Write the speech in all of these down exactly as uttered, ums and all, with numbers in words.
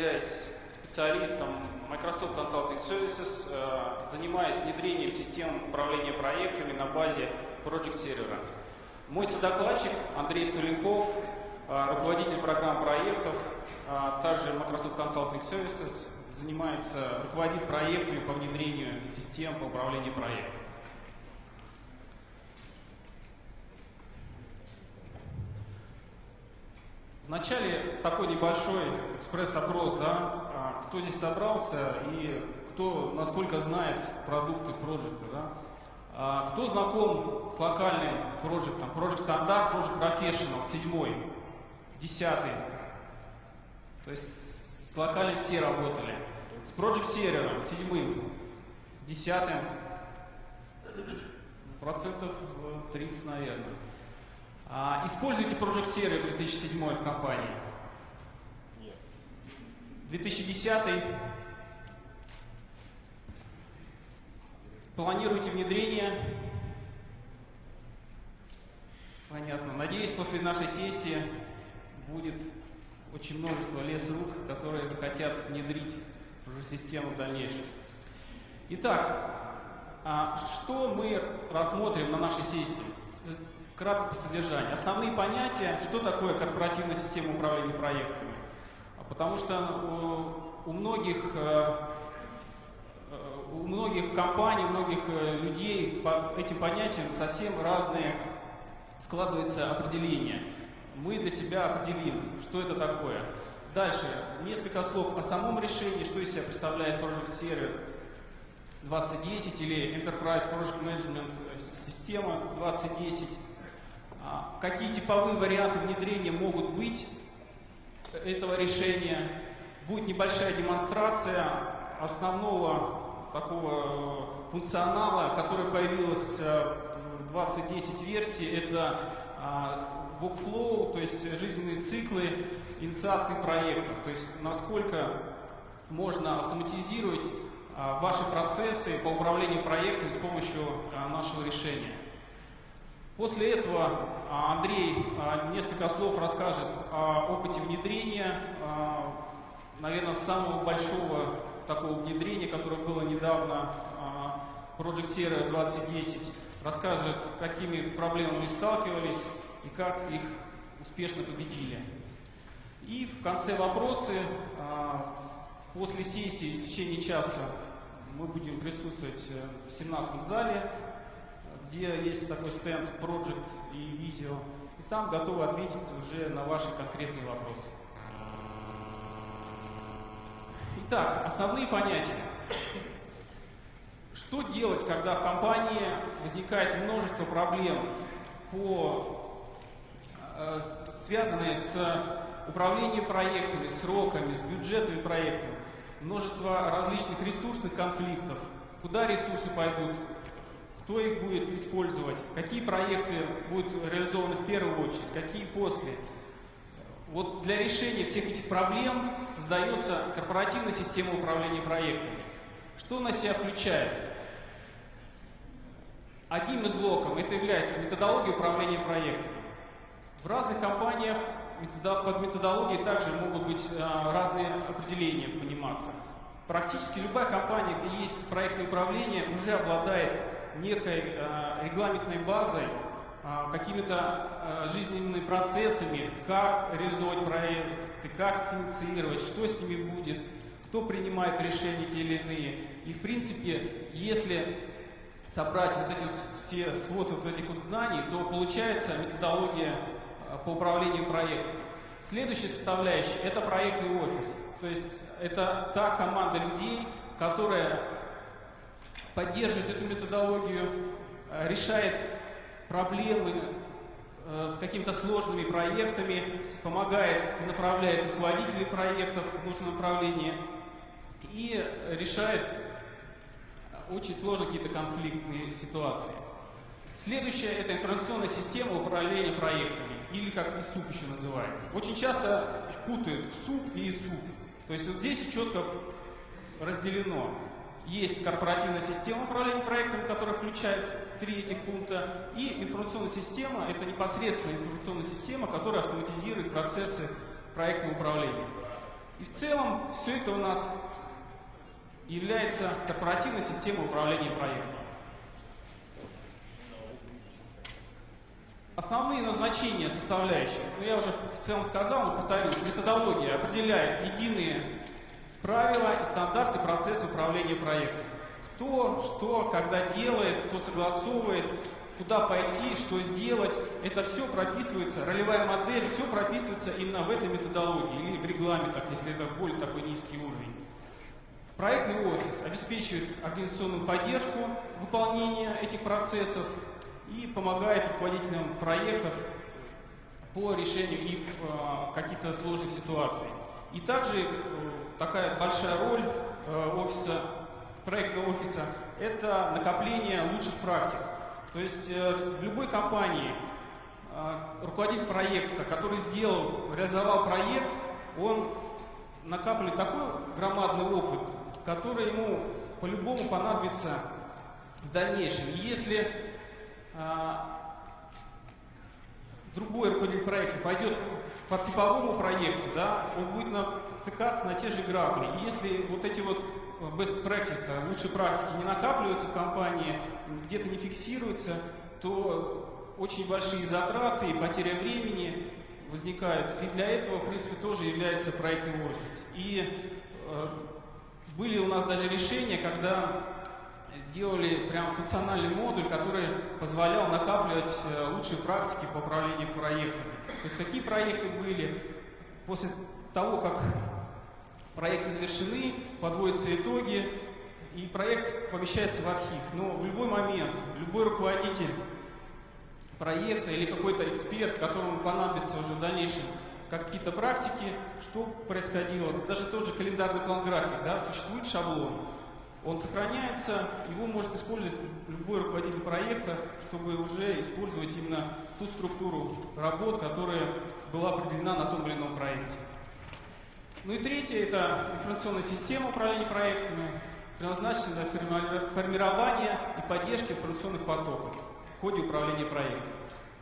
являюсь специалистом Microsoft Consulting Services, занимаюсь внедрением систем управления проектами на базе Project Server. Мой содокладчик Андрей Стуленков, руководитель программ проектов, также Microsoft Consulting Services, занимается, руководит проектами по внедрению систем по управлению проектом. Вначале такой небольшой экспресс-опрос, да, кто здесь собрался и кто, насколько знает продукты проекта, да. Кто знаком с локальным проектом, Project Standard, Project Professional, седьмой, десятый, то есть с локальным все работали, с Project Server, седьмым, десятым, процентов тридцать, наверное. А, используйте Project Server две тысячи седьмой в компании? Нет. две тысячи десятый. Планируете внедрение? Понятно. Надеюсь, после нашей сессии будет очень множество лес рук, которые захотят внедрить уже систему в дальнейшем. Итак, а что мы рассмотрим на нашей сессии? Кратко по содержанию. Основные понятия, что такое корпоративная система управления проектами. Потому что у, у, многих, у многих компаний, у многих людей под этим понятием совсем разные складываются определения. Мы для себя определим, что это такое. Дальше несколько слов о самом решении, что из себя представляет Project Server двадцать десять или Enterprise Project Management система двадцать десять. Какие типовые варианты внедрения могут быть этого решения. Будет небольшая демонстрация основного такого функционала, который появился в двадцать десять версии. Это workflow, то есть жизненные циклы инициации проектов. То есть насколько можно автоматизировать ваши процессы по управлению проектом с помощью нашего решения. После этого Андрей несколько слов расскажет о опыте внедрения, наверное, самого большого такого внедрения, которое было недавно, Project Server двадцать десять, расскажет, какими проблемами сталкивались и как их успешно победили. И в конце вопросы. После сессии в течение часа мы будем присутствовать в семнадцатом зале, где есть такой стенд Project и Visio, и там готовы ответить уже на ваши конкретные вопросы. Итак, основные понятия. Что делать, когда в компании возникает множество проблем, по, э, связанные с управлением проектами, сроками, с бюджетами проектов, множество различных ресурсных конфликтов, куда ресурсы пойдут, кто их будет использовать, какие проекты будут реализованы в первую очередь, какие после. Вот для решения всех этих проблем создается корпоративная система управления проектами. Что она себя включает? Одним из блоков это является методология управления проектами. В разных компаниях под методологией также могут быть разные определения пониматься. Практически любая компания, где есть проектное управление, уже обладает некой э, регламентной базой, э, какими-то э, жизненными процессами, как реализовать проекты, как их инициировать, что с ними будет, кто принимает решения те или иные. И в принципе, если собрать вот эти вот все свод вот этих вот знаний, то получается методология э, по управлению проектами. Следующая составляющая – это проектный офис. То есть это та команда людей, которая поддерживает эту методологию, решает проблемы с какими-то сложными проектами, помогает и направляет руководителей проектов в нужном направлении и решает очень сложные какие-то конфликтные ситуации. Следующее – это информационная система управления проектами, или как и СУП еще называют. Очень часто путают СУП и ИСУП. То есть вот здесь четко разделено. Есть корпоративная система управления проектом, которая включает три этих пункта, и информационная система – это непосредственно информационная система, которая автоматизирует процессы проектного управления. И в целом все это у нас является корпоративной системой управления проектом. Основные назначения составляющих, ну я уже в целом сказал, но повторюсь, методология определяет единые правила и стандарты процесса управления проектом. Кто, что, когда делает, кто согласовывает, куда пойти, что сделать, это все прописывается, ролевая модель, все прописывается именно в этой методологии или в регламентах, если это более такой низкий уровень. Проектный офис обеспечивает организационную поддержку выполнения этих процессов и помогает руководителям проектов по решению их э, каких-то сложных ситуаций. И также э, такая большая роль э, офиса, проектного офиса – это накопление лучших практик. То есть э, в любой компании э, руководитель проекта, который сделал, реализовал проект, он накапливает такой громадный опыт, который ему по-любому понадобится в дальнейшем. И если другой руководитель проекта пойдет по типовому проекту, да, он будет натыкаться на те же грабли. И если вот эти вот best practice, лучшие практики не накапливаются в компании, где-то не фиксируются, то очень большие затраты и потеря времени возникают. И для этого, в принципе, тоже является проектный офис. И э, были у нас даже решения, когда делали прям функциональный модуль, который позволял накапливать лучшие практики по управлению проектами. То есть какие проекты были, после того, как проекты завершены, подводятся итоги, и проект помещается в архив. Но в любой момент любой руководитель проекта или какой-то эксперт, которому понадобится уже в дальнейшем какие-то практики, что происходило, даже тот же календарный план график, да, существует шаблон. Он сохраняется, его может использовать любой руководитель проекта, чтобы уже использовать именно ту структуру работ, которая была определена на том или ином проекте. Ну и третье – это информационная система управления проектами, предназначена для формирования и поддержки информационных потоков в ходе управления проектом.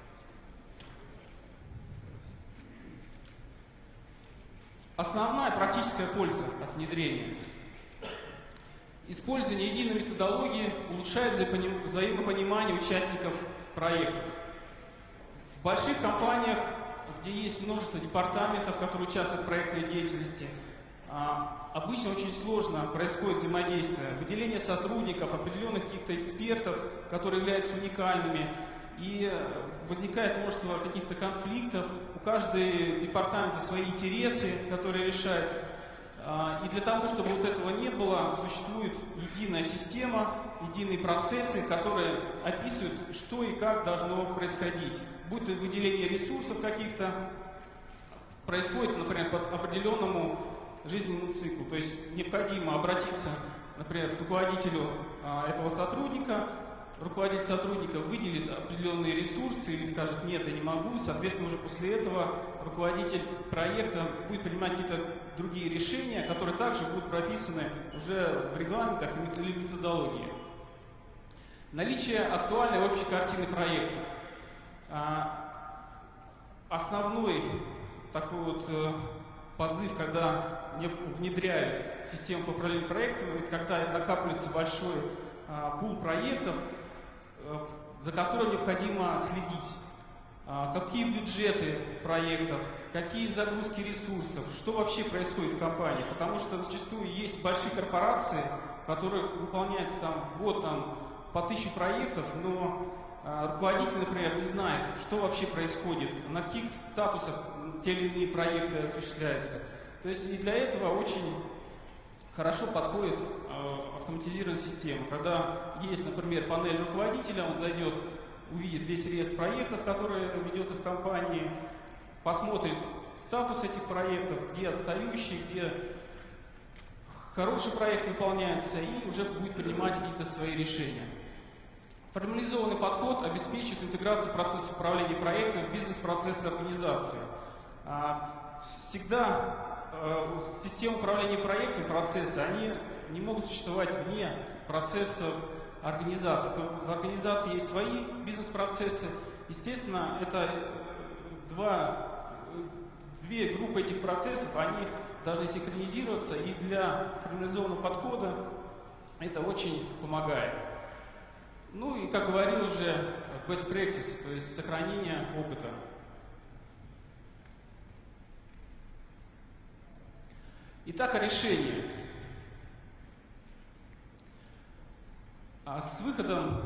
Основная практическая польза от внедрения. Использование единой методологии улучшает взаимопонимание участников проектов. В больших компаниях, где есть множество департаментов, которые участвуют в проектной деятельности, обычно очень сложно происходит взаимодействие, выделение сотрудников, определенных каких-то экспертов, которые являются уникальными, и возникает множество каких-то конфликтов, у каждого департамента свои интересы, которые решают. И для того, чтобы вот этого не было, существует единая система, единые процессы, которые описывают, что и как должно происходить. Будь то выделение ресурсов каких-то, происходит, например, по определенному жизненному циклу. То есть необходимо обратиться, например, к руководителю этого сотрудника, руководитель сотрудника выделит определенные ресурсы или скажет «нет, я не могу», соответственно, уже после этого руководитель проекта будет принимать какие-то другие решения, которые также будут прописаны уже в регламентах или методологии. Наличие актуальной общей картины проектов. Основной такой вот позыв, когда внедряют систему по управлению проектом, это когда накапливается большой пул проектов, за которым необходимо следить. Какие бюджеты проектов, какие загрузки ресурсов, что вообще происходит в компании. Потому что зачастую есть большие корпорации, в которых выполняется там, в год там, по тысяче проектов, но руководитель, например, не знает, что вообще происходит, на каких статусах те или иные проекты осуществляются. То есть и для этого очень хорошо подходит э, автоматизированная система. Когда есть, например, панель руководителя, он зайдет, увидит весь реестр проектов, которые ведется в компании, посмотрит статус этих проектов, где отстающие, где хороший проект выполняется, и уже будет принимать какие-то свои решения. Формализованный подход обеспечит интеграцию процесса управления проектом в бизнес-процессы организации. Всегда системы управления проектом, процессы, они не могут существовать вне процессов организации. В организации есть свои бизнес-процессы. Естественно, это два, две группы этих процессов, они должны синхронизироваться, и для формализованного подхода это очень помогает. Ну и, как говорил уже, best practice, то есть сохранение опыта. Итак, о решении. С выходом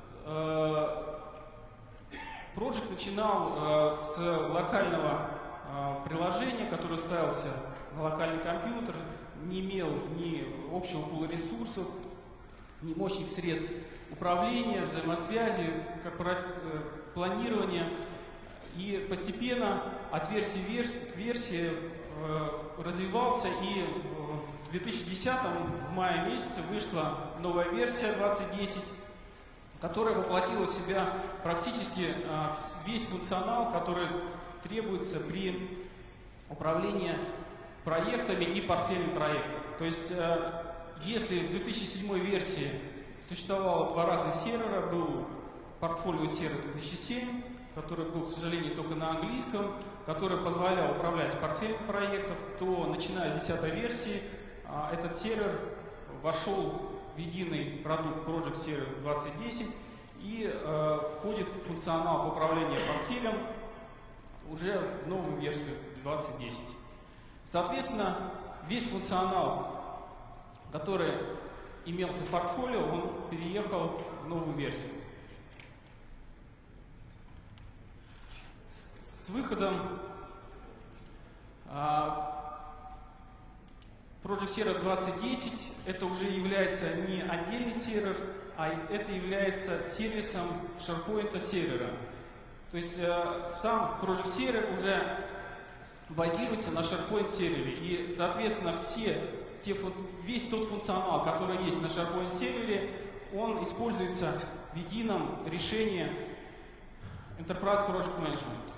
Project начинал с локального приложения, которое ставился на локальный компьютер, не имел ни общего пула ресурсов, ни мощных средств управления, взаимосвязи, планирования. И постепенно от версии к версии развивался, и в две тысячи десятом, в мае месяце, вышла новая версия двадцать десять, которая воплотила в себя практически весь функционал, который требуется при управлении проектами и портфелем проектов. То есть, если в две тысячи седьмой версии существовало два разных сервера, был портфолио сервер две тысячи семь, который был, к сожалению, только на английском, который позволял управлять портфелем проектов, то, начиная с десятой версии, этот сервер вошел в единый продукт Project Server двадцать десять и э, входит в функционал по управлению портфелем уже в новую версию двадцать десять. Соответственно, весь функционал, который имелся в портфолио, он переехал в новую версию. С, с выходом а, Project Server двадцать десять это уже является не отдельный сервер, а это является сервисом SharePoint сервера. То есть э, сам Project Server уже базируется на SharePoint сервере, и, соответственно, все те, весь тот функционал, который есть на SharePoint сервере, он используется в едином решении Enterprise Project Management.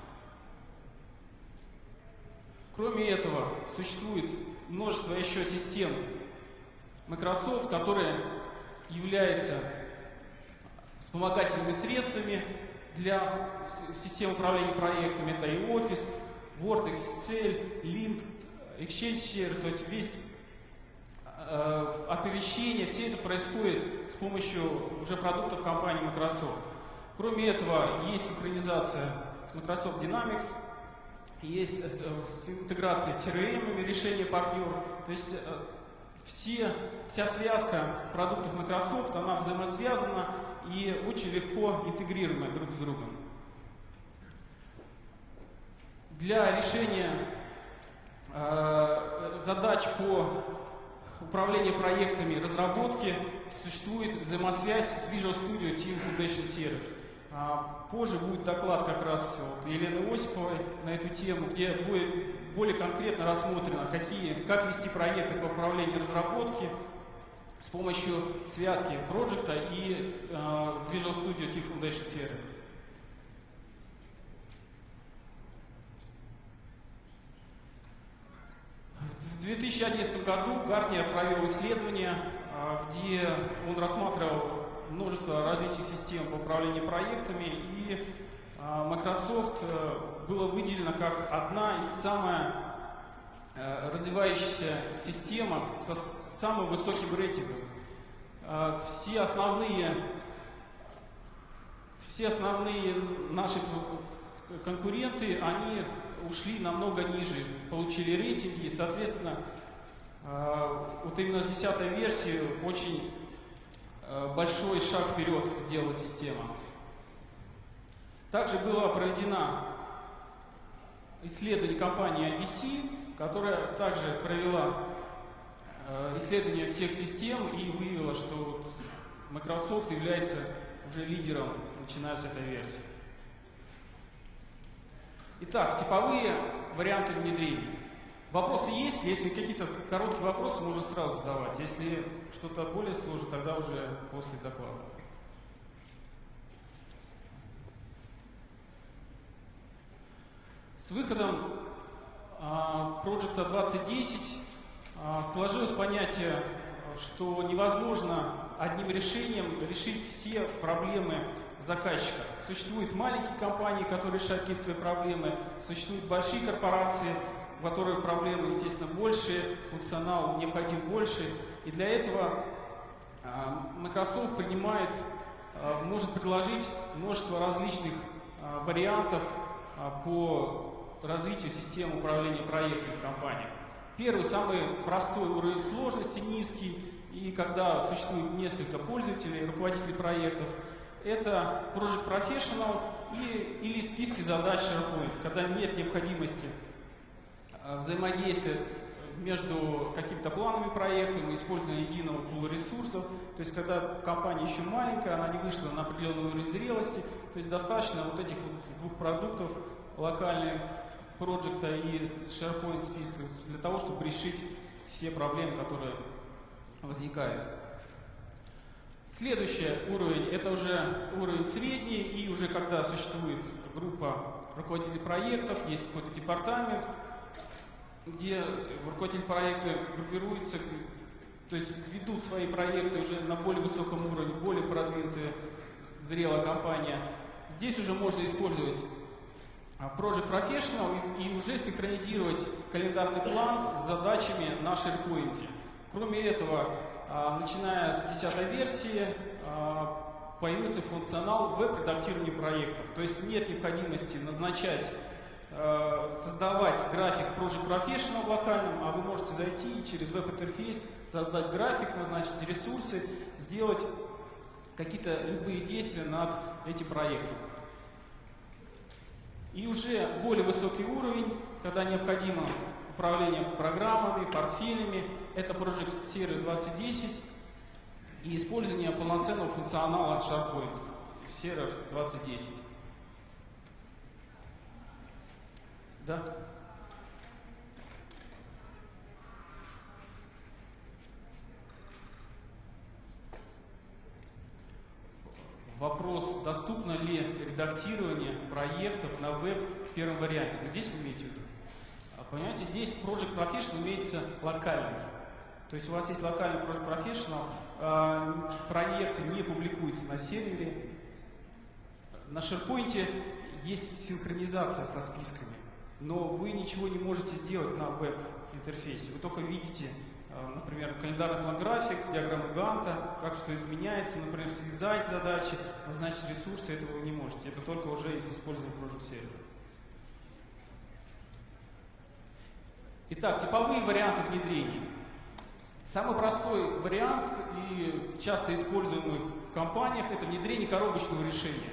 Кроме этого, существует множество еще систем Microsoft, которые являются вспомогательными средствами для системы управления проектами. Это и Office, Word, Excel, Link, Exchange Server, то есть весь э, оповещение, все это происходит с помощью уже продуктов компании Microsoft. Кроме этого, есть синхронизация с Microsoft Dynamics, есть интеграция с си эр эм, решение партнеров. То есть все, вся связка продуктов Microsoft, она взаимосвязана и очень легко интегрируема друг с другом. Для решения э, задач по управлению проектами и разработке существует взаимосвязь с Visual Studio Team Foundation Server. Позже будет доклад как раз от Елены Осиповой на эту тему, где будет более конкретно рассмотрено, какие, как вести проекты по управлению разработки с помощью связки Project и э, Visual Studio Team Foundation Server. В две тысячи одиннадцатом году Гартнер провел исследование, где он рассматривал множество различных систем по управлению проектами, и Microsoft было выделено как одна из самых развивающихся систем со самым высоким рейтингом. Все основные, все основные наши конкуренты, они ушли намного ниже, получили рейтинги, и, соответственно, вот именно с десятой версии очень большой шаг вперед сделала система. Также было проведено исследование компании ай би си, которая также провела исследование всех систем и выявила, что Microsoft является уже лидером, начиная с этой версии. Итак, типовые варианты внедрения. Вопросы есть? Если какие-то короткие вопросы, можно сразу задавать. Если что-то более сложное, тогда уже после доклада. С выходом а, Project двадцать десять а, сложилось понятие, что невозможно одним решением решить все проблемы заказчика. Существуют маленькие компании, которые решают какие-то свои проблемы, существуют большие корпорации, у которой проблемы, естественно, больше, функционал необходим больше. И для этого Microsoft принимает, может предложить множество различных вариантов по развитию системы управления проектами в компаниях. Первый, самый простой уровень сложности, низкий, и когда существует несколько пользователей, руководителей проектов, это Project Professional и, или списки задач SharePoint, когда нет необходимости взаимодействия между какими-то плановыми проектами, использования единого пула ресурсов. То есть, когда компания еще маленькая, она не вышла на определенный уровень зрелости, то есть достаточно вот этих вот двух продуктов, локальные проекта и SharePoint списка, для того, чтобы решить все проблемы, которые возникают. Следующий уровень – это уже уровень средний, и уже когда существует группа руководителей проектов, есть какой-то департамент, где руководители проекта группируются, то есть ведут свои проекты уже на более высоком уровне, более продвинутая, зрелая компания. Здесь уже можно использовать Project Professional и уже синхронизировать календарный план с задачами на SharePoint. Кроме этого, начиная с десятой версии, появился функционал веб-редактирования проектов. То есть нет необходимости назначать, создавать график Project Professional в локальном, а вы можете зайти и через веб-интерфейс создать график, назначить ресурсы, сделать какие-то любые действия над этим проектом. И уже более высокий уровень, когда необходимо управление программами, портфелями, это Project Server двадцать десять и использование полноценного функционала SharePoint Server двадцать десять. Да? Вопрос, доступно ли редактирование проектов на веб в первом варианте. Вот здесь вы имеете в виду? Понимаете, здесь Project Professional имеется локальный. То есть у вас есть локальный Project Professional, проекты не публикуются на сервере. На SharePoint есть синхронизация со списками, но вы ничего не можете сделать на веб-интерфейсе. Вы только видите, например, календарный план график, диаграмму Ганта, как что изменяется, например, связать задачи, назначить ресурсы, этого вы не можете. Это только уже из использования Project Server. Итак, типовые варианты внедрения. Самый простой вариант и часто используемый в компаниях – это внедрение коробочного решения.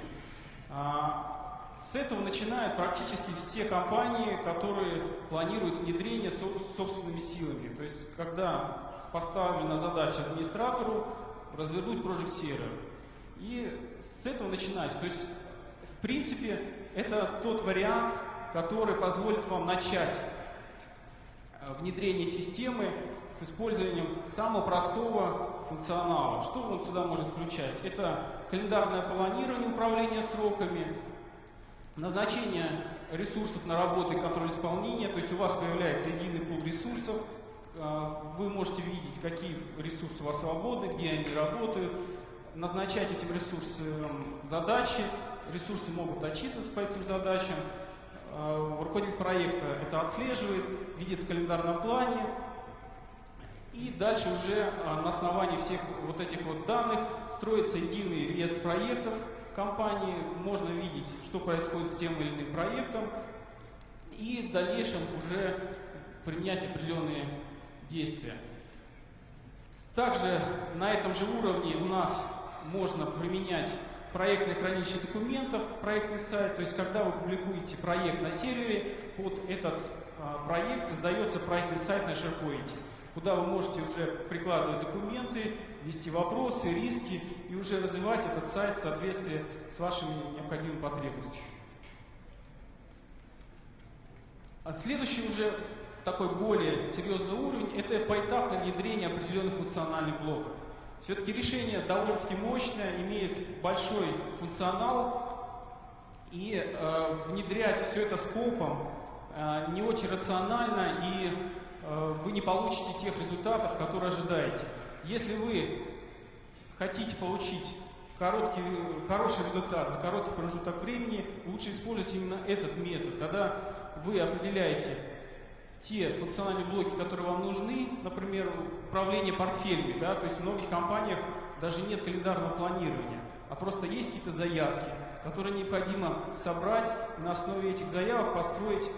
С этого начинают практически все компании, которые планируют внедрение собственными силами. То есть, когда поставлена задача администратору развернуть Project Server. И с этого начинается. То есть, в принципе, это тот вариант, который позволит вам начать внедрение системы с использованием самого простого функционала. Что он сюда может включать? Это календарное планирование управления сроками, назначение ресурсов на работу и контроль исполнения, то есть у вас появляется единый пул ресурсов, вы можете видеть, какие ресурсы у вас свободны, где они работают, назначать этим ресурсам задачи, ресурсы могут отчитываться по этим задачам, руководитель проекта это отслеживает, видит в календарном плане, и дальше уже на основании всех вот этих вот данных строится единый реестр проектов компании, можно видеть, что происходит с тем или иным проектом, и в дальнейшем уже применять определенные действия. Также на этом же уровне у нас можно применять проектное хранилище документов, проектный сайт, то есть когда вы публикуете проект на сервере, под этот а, проект создается проектный сайт на SharePoint, куда вы можете уже прикладывать документы, ввести вопросы, риски и уже развивать этот сайт в соответствии с вашими необходимыми потребностями. А следующий уже такой более серьезный уровень – это поэтапное внедрение определенных функциональных блоков. Все-таки решение довольно-таки мощное, имеет большой функционал, и э, внедрять все это скопом э, не очень рационально, и э, вы не получите тех результатов, которые ожидаете. Если вы хотите получить короткий, хороший результат за короткий промежуток времени, лучше использовать именно этот метод, когда вы определяете те функциональные блоки, которые вам нужны, например, управление портфелями, да, то есть в многих компаниях даже нет календарного планирования, а просто есть какие-то заявки, которые необходимо собрать, и на основе этих заявок построить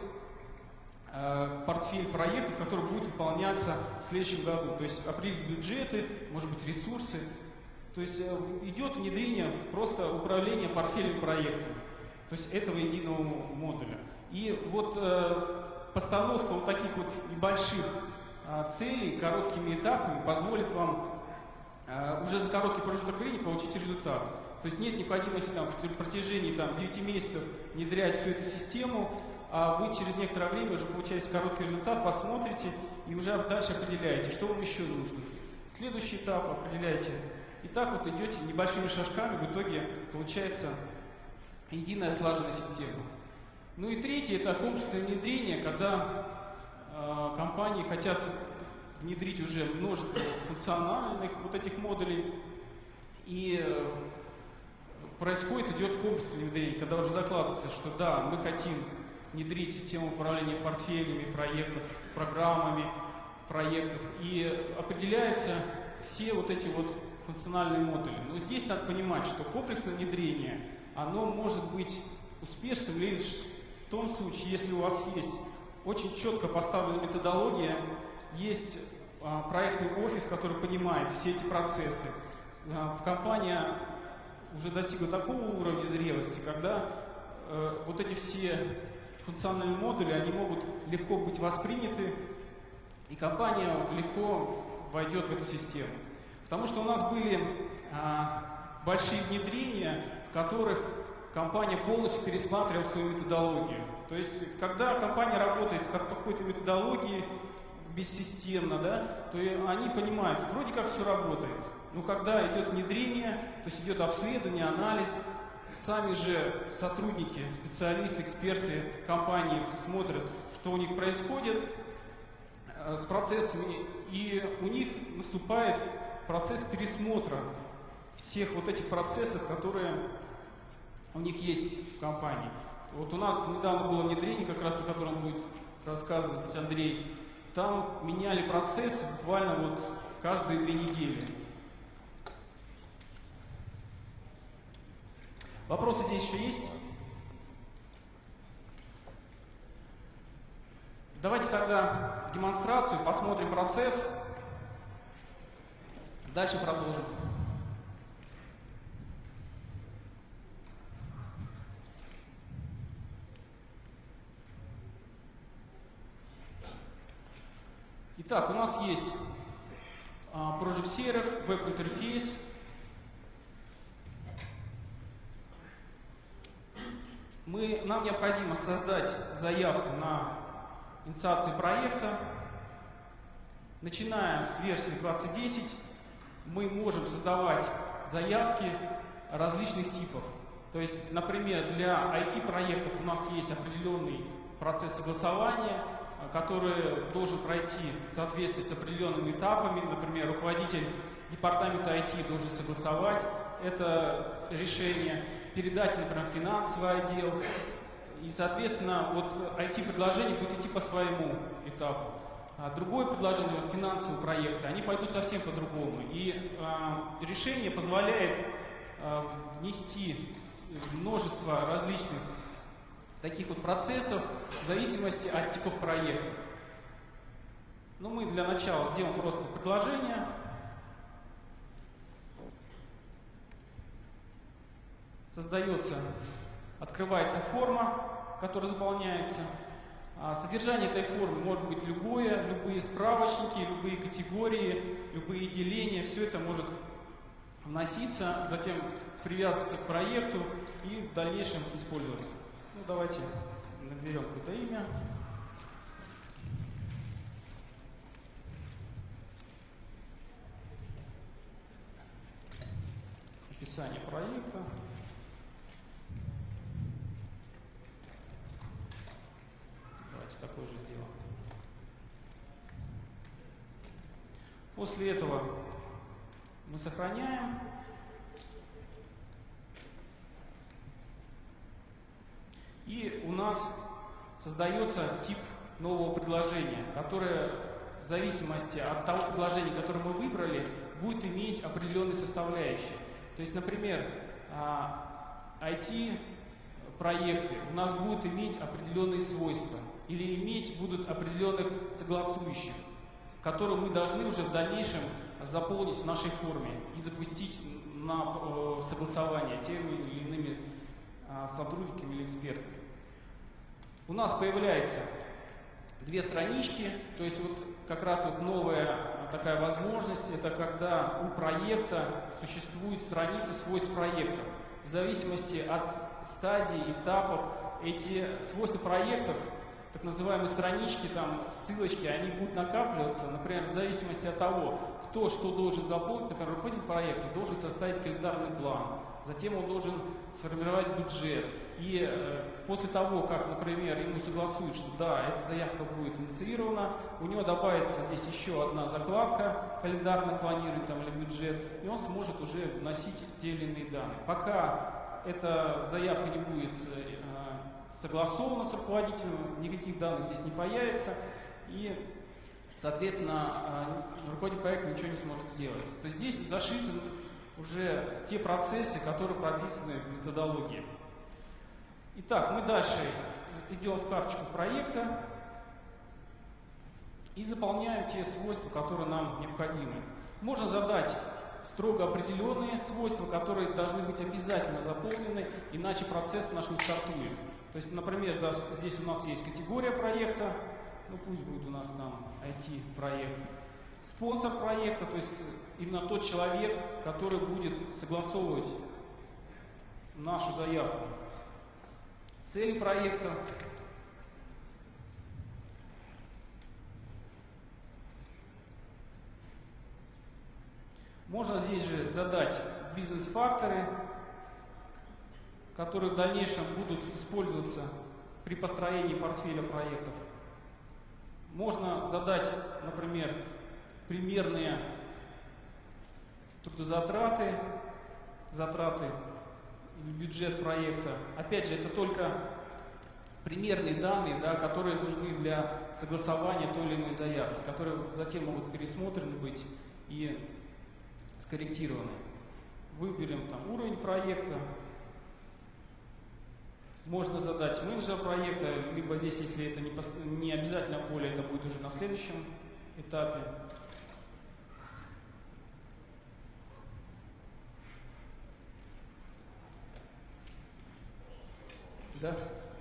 э, портфель проектов, который будет выполняться в следующем году. То есть определить бюджеты, может быть, ресурсы. То есть э, идет внедрение просто управления портфелем проектами, то есть этого единого модуля. И вот э, постановка вот таких вот небольших э, целей короткими этапами позволит вам э, уже за короткий промежуток времени получить результат. То есть нет необходимости там, в протяжении там, девяти месяцев внедрять всю эту систему, а вы через некоторое время уже получаете короткий результат, посмотрите и уже дальше определяете, что вам еще нужно. Следующий этап определяете. И так вот идете небольшими шажками, в итоге получается единая слаженная система. Ну и третье — это комплексное внедрение, когда э, компании хотят внедрить уже множество функциональных вот этих модулей, и э, происходит, идет комплексное внедрение, когда уже закладывается, что да, мы хотим внедрить систему управления портфелями проектов, программами проектов, и определяются все вот эти вот функциональные модули. Но здесь надо понимать, что комплексное внедрение, оно может быть успешным лишь в том случае, если у вас есть очень четко поставленная методология, есть а, проектный офис, который понимает все эти процессы. А, компания уже достигла такого уровня зрелости, когда э, вот эти все функциональные модули, они могут легко быть восприняты, и компания легко войдет в эту систему. Потому что у нас были а, большие внедрения, в которых компания полностью пересматривала свою методологию. То есть, когда компания работает как по какой-то методологии, бессистемно, да, то они понимают, вроде как все работает. Но когда идет внедрение, то есть идет обследование, анализ, сами же сотрудники, специалисты, эксперты компании смотрят, что у них происходит э, с процессами, и у них наступает процесс пересмотра всех вот этих процессов, которые у них есть в компании. Вот у нас недавно было внедрение, как раз о котором будет рассказывать Андрей. Там меняли процесс буквально вот каждые две недели. Вопросы здесь еще есть? Давайте тогда демонстрацию, посмотрим процесс. Дальше продолжим. Итак, у нас есть а, Project Server, веб-интерфейс. Мы, нам необходимо создать заявку на инициацию проекта. Начиная с версии двадцать десять, мы можем создавать заявки различных типов. То есть, например, для ай ти-проектов у нас есть определенный процесс согласования, который должен пройти в соответствии с определенными этапами. Например, руководитель департамента ай ти должен согласовать это решение, передать, например, в финансовый отдел. И, соответственно, вот ай ти-предложение будет идти по своему этапу. А другое предложение финансового проекта, они пойдут совсем по-другому. И э, решение позволяет э, внести множество различных таких вот процессов в зависимости от типов проекта. Ну, мы для начала сделаем просто предложение. Создается, открывается форма, которая заполняется. А содержание этой формы может быть любое, любые справочники, любые категории, любые деления. Все это может вноситься, затем привязываться к проекту и в дальнейшем использоваться. Ну, давайте наберем какое-то имя. Описание проекта. Давайте такой же сделаем. После этого мы сохраняем. И у нас создается тип нового предложения, которое в зависимости от того предложения, которое мы выбрали, будет иметь определенные составляющие. То есть, например, ай ти-проекты у нас будут иметь определенные свойства или иметь будут определенных согласующих, которые мы должны уже в дальнейшем заполнить в нашей форме и запустить на согласование теми или иными сотрудниками или экспертами. У нас появляется две странички, то есть вот как раз вот новая такая возможность, это когда у проекта существует страница свойств проектов. В зависимости от стадий, этапов, эти свойства проектов, так называемые странички, там, ссылочки, они будут накапливаться, например, в зависимости от того, кто что должен заполнить. Например, руководитель проекта должен составить календарный план, затем он должен сформировать бюджет. И э, после того, как, например, ему согласуют, что да, эта заявка будет инициирована, у него добавится здесь еще одна закладка, календарное планирование там, или бюджет, и он сможет уже вносить те или иные данные. Пока эта заявка не будет э, согласована с руководителем, никаких данных здесь не появится, и, соответственно, э, руководитель проекта ничего не сможет сделать. То есть здесь зашиты уже те процессы, которые прописаны в методологии. Итак, мы дальше идем в карточку проекта и заполняем те свойства, которые нам необходимы. Можно задать строго определенные свойства, которые должны быть обязательно заполнены, иначе процесс наш не стартует. То есть, например, здесь у нас есть категория проекта, ну пусть будет у нас там ай ти-проект, спонсор проекта, то есть именно тот человек, который будет согласовывать нашу заявку. Цели проекта. Можно здесь же задать бизнес-факторы, которые в дальнейшем будут использоваться при построении портфеля проектов. Можно задать, например, примерные трудозатраты, затраты или бюджет проекта. Опять же, это только примерные данные, да, которые нужны для согласования той или иной заявки, которые затем могут пересмотрены быть и скорректированы. Выберем там уровень проекта. Можно задать менеджера проекта, либо здесь, если это не, пос... не обязательно поле, это будет уже на следующем этапе. Да?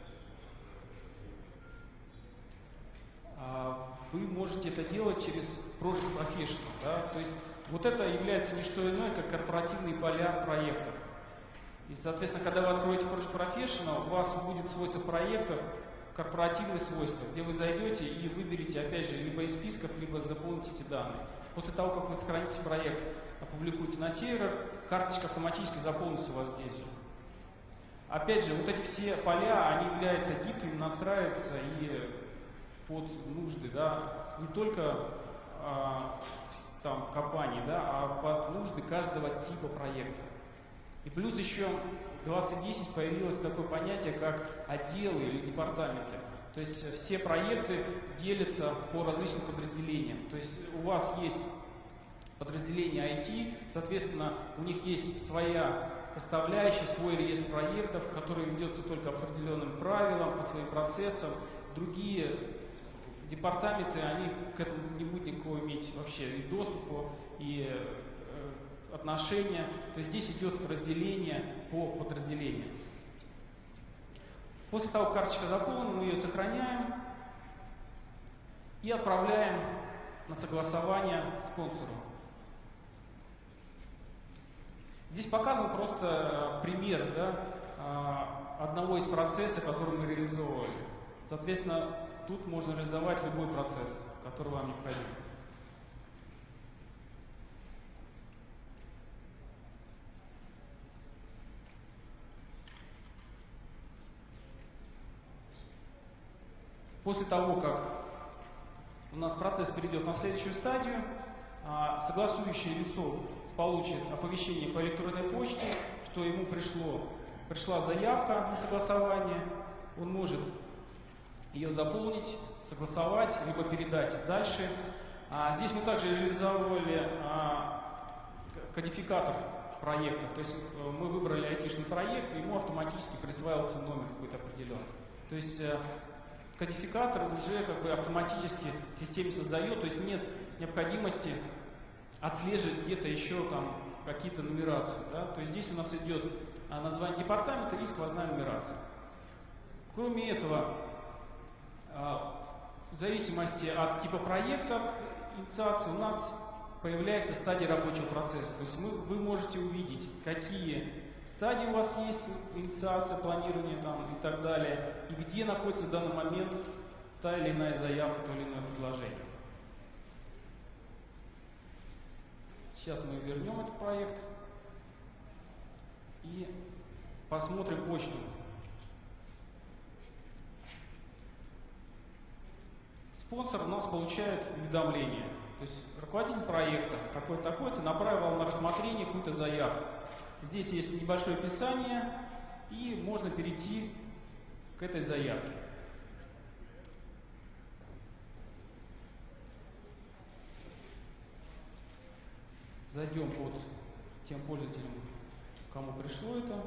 А вы можете это делать через Project Professional. Да? То есть вот это является не что иное, как корпоративные поля проектов. И, соответственно, когда вы откроете Project Professional, у вас будет свойство проектов, корпоративные свойства, где вы зайдете и выберете, опять же, либо из списков, либо заполните эти данные. После того, как вы сохраните проект, опубликуете на сервер, карточка автоматически заполнится у вас здесь же. Опять же, вот эти все поля, они являются гибкими, настраиваются и под нужды, да, не только а, там, компании, да, а под нужды каждого типа проекта. И плюс еще в двадцать десять появилось такое понятие, как отделы или департаменты. То есть все проекты делятся по различным подразделениям. То есть у вас есть подразделение ай ти, соответственно, у них есть своя составляющая, свой реестр проектов, который ведется только по определенным правилам, по своим процессам. Другие департаменты, они к этому не будут никакого иметь вообще и доступа, и э, отношения. То есть здесь идет разделение по подразделениям. После того, как карточка заполнена, мы ее сохраняем и отправляем на согласование спонсору. Здесь показан просто пример, да, одного из процессов, который мы реализовывали. Соответственно, тут можно реализовать любой процесс, который вам необходим. После того, как у нас процесс перейдет на следующую стадию, согласующее лицо получит оповещение по электронной почте, что ему пришло, пришла заявка на согласование, он может ее заполнить, согласовать, либо передать дальше. А, здесь мы также реализовали а, кодификатор проектов, то есть мы выбрали айтишный проект, и ему автоматически присваивался номер какой-то определенный. То есть кодификатор уже как бы автоматически в системе создает, то есть нет необходимости отслеживать где-то еще там какие-то нумерацию. Да? То есть здесь у нас идет название департамента и сквозная нумерация. Кроме этого, в зависимости от типа проекта, от инициации, у нас появляется стадия рабочего процесса. То есть мы, вы можете увидеть, какие стадии у вас есть, инициация, планирование там, и так далее, и где находится в данный момент та или иная заявка, то или иное предложение. Сейчас мы вернем этот проект и посмотрим почту. Спонсор у нас получает уведомление. То есть руководитель проекта такой-то, такой-то направил на рассмотрение какую-то заявку. Здесь есть небольшое описание, и можно перейти к этой заявке. Зайдем под тем пользователям, кому пришло это.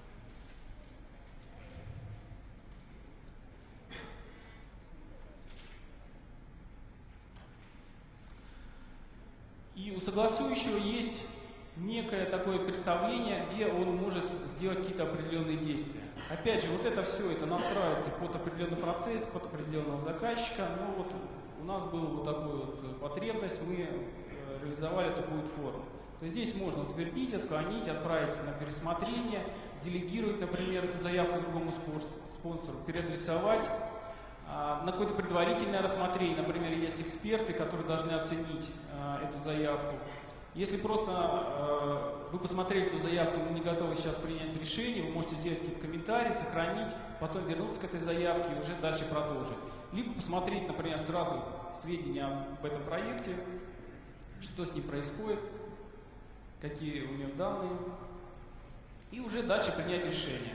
И у согласующего есть некое такое представление, где он может сделать какие-то определенные действия. Опять же, вот это все, это настраивается под определенный процесс, под определенного заказчика. Но вот у нас была вот такая вот потребность, мы реализовали такую вот форму. То есть здесь можно утвердить, отклонить, отправить на пересмотрение, делегировать, например, эту заявку другому спонсору, переадресовать на какое-то предварительное рассмотрение. Например, есть эксперты, которые должны оценить эту заявку. Если просто э, вы посмотрели эту заявку, но не готовы сейчас принять решение, вы можете сделать какие-то комментарии, сохранить, потом вернуться к этой заявке и уже дальше продолжить. Либо посмотреть, например, сразу сведения об этом проекте, что с ним происходит, какие у него данные, и уже дальше принять решение.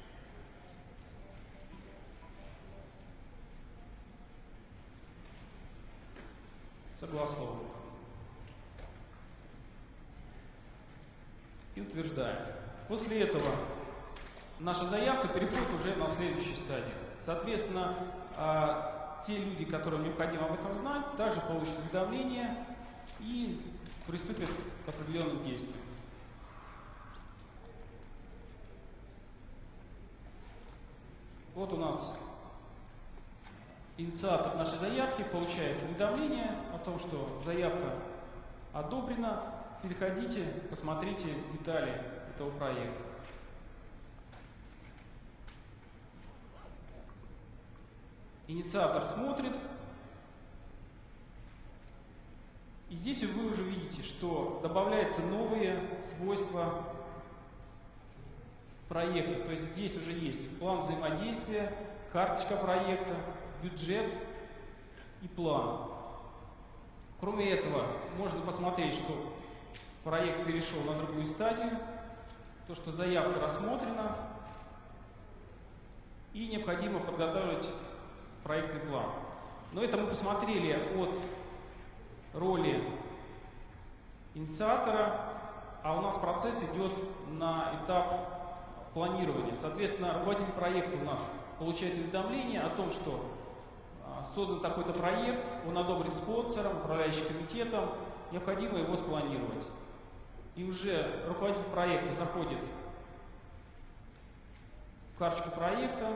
Согласовываем. И утверждаем. После этого наша заявка переходит уже на следующую стадию. Соответственно, те люди, которым необходимо об этом знать, также получат уведомление и приступят к определенным действиям. Вот у нас инициатор нашей заявки получает уведомление о том, что заявка одобрена. Переходите, посмотрите детали этого проекта. Инициатор смотрит. И здесь вы уже видите, что добавляются новые свойства проекта. То есть здесь уже есть план взаимодействия, карточка проекта, бюджет и план. Кроме этого, можно посмотреть, что проект перешел на другую стадию, то, что заявка рассмотрена, и необходимо подготовить проектный план. Но это мы посмотрели от роли инициатора, а у нас процесс идет на этап планирования. Соответственно, руководитель проекта у нас получает уведомление о том, что создан такой-то проект, он одобрен спонсором, управляющим комитетом, необходимо его спланировать. И уже руководитель проекта заходит в карточку проекта.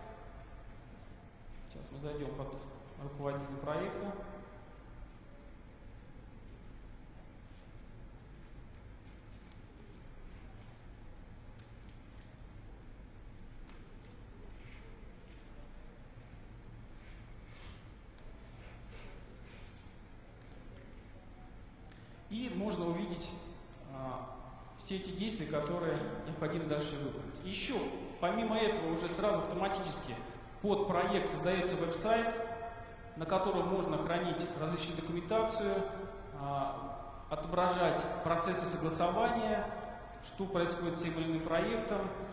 Сейчас мы зайдем под руководителя проекта. И можно увидеть а, все эти действия, которые необходимо дальше выполнить. Еще, помимо этого, уже сразу автоматически под проект создается веб-сайт, на котором можно хранить различную документацию, а, отображать процессы согласования, что происходит с тем или иным проектом,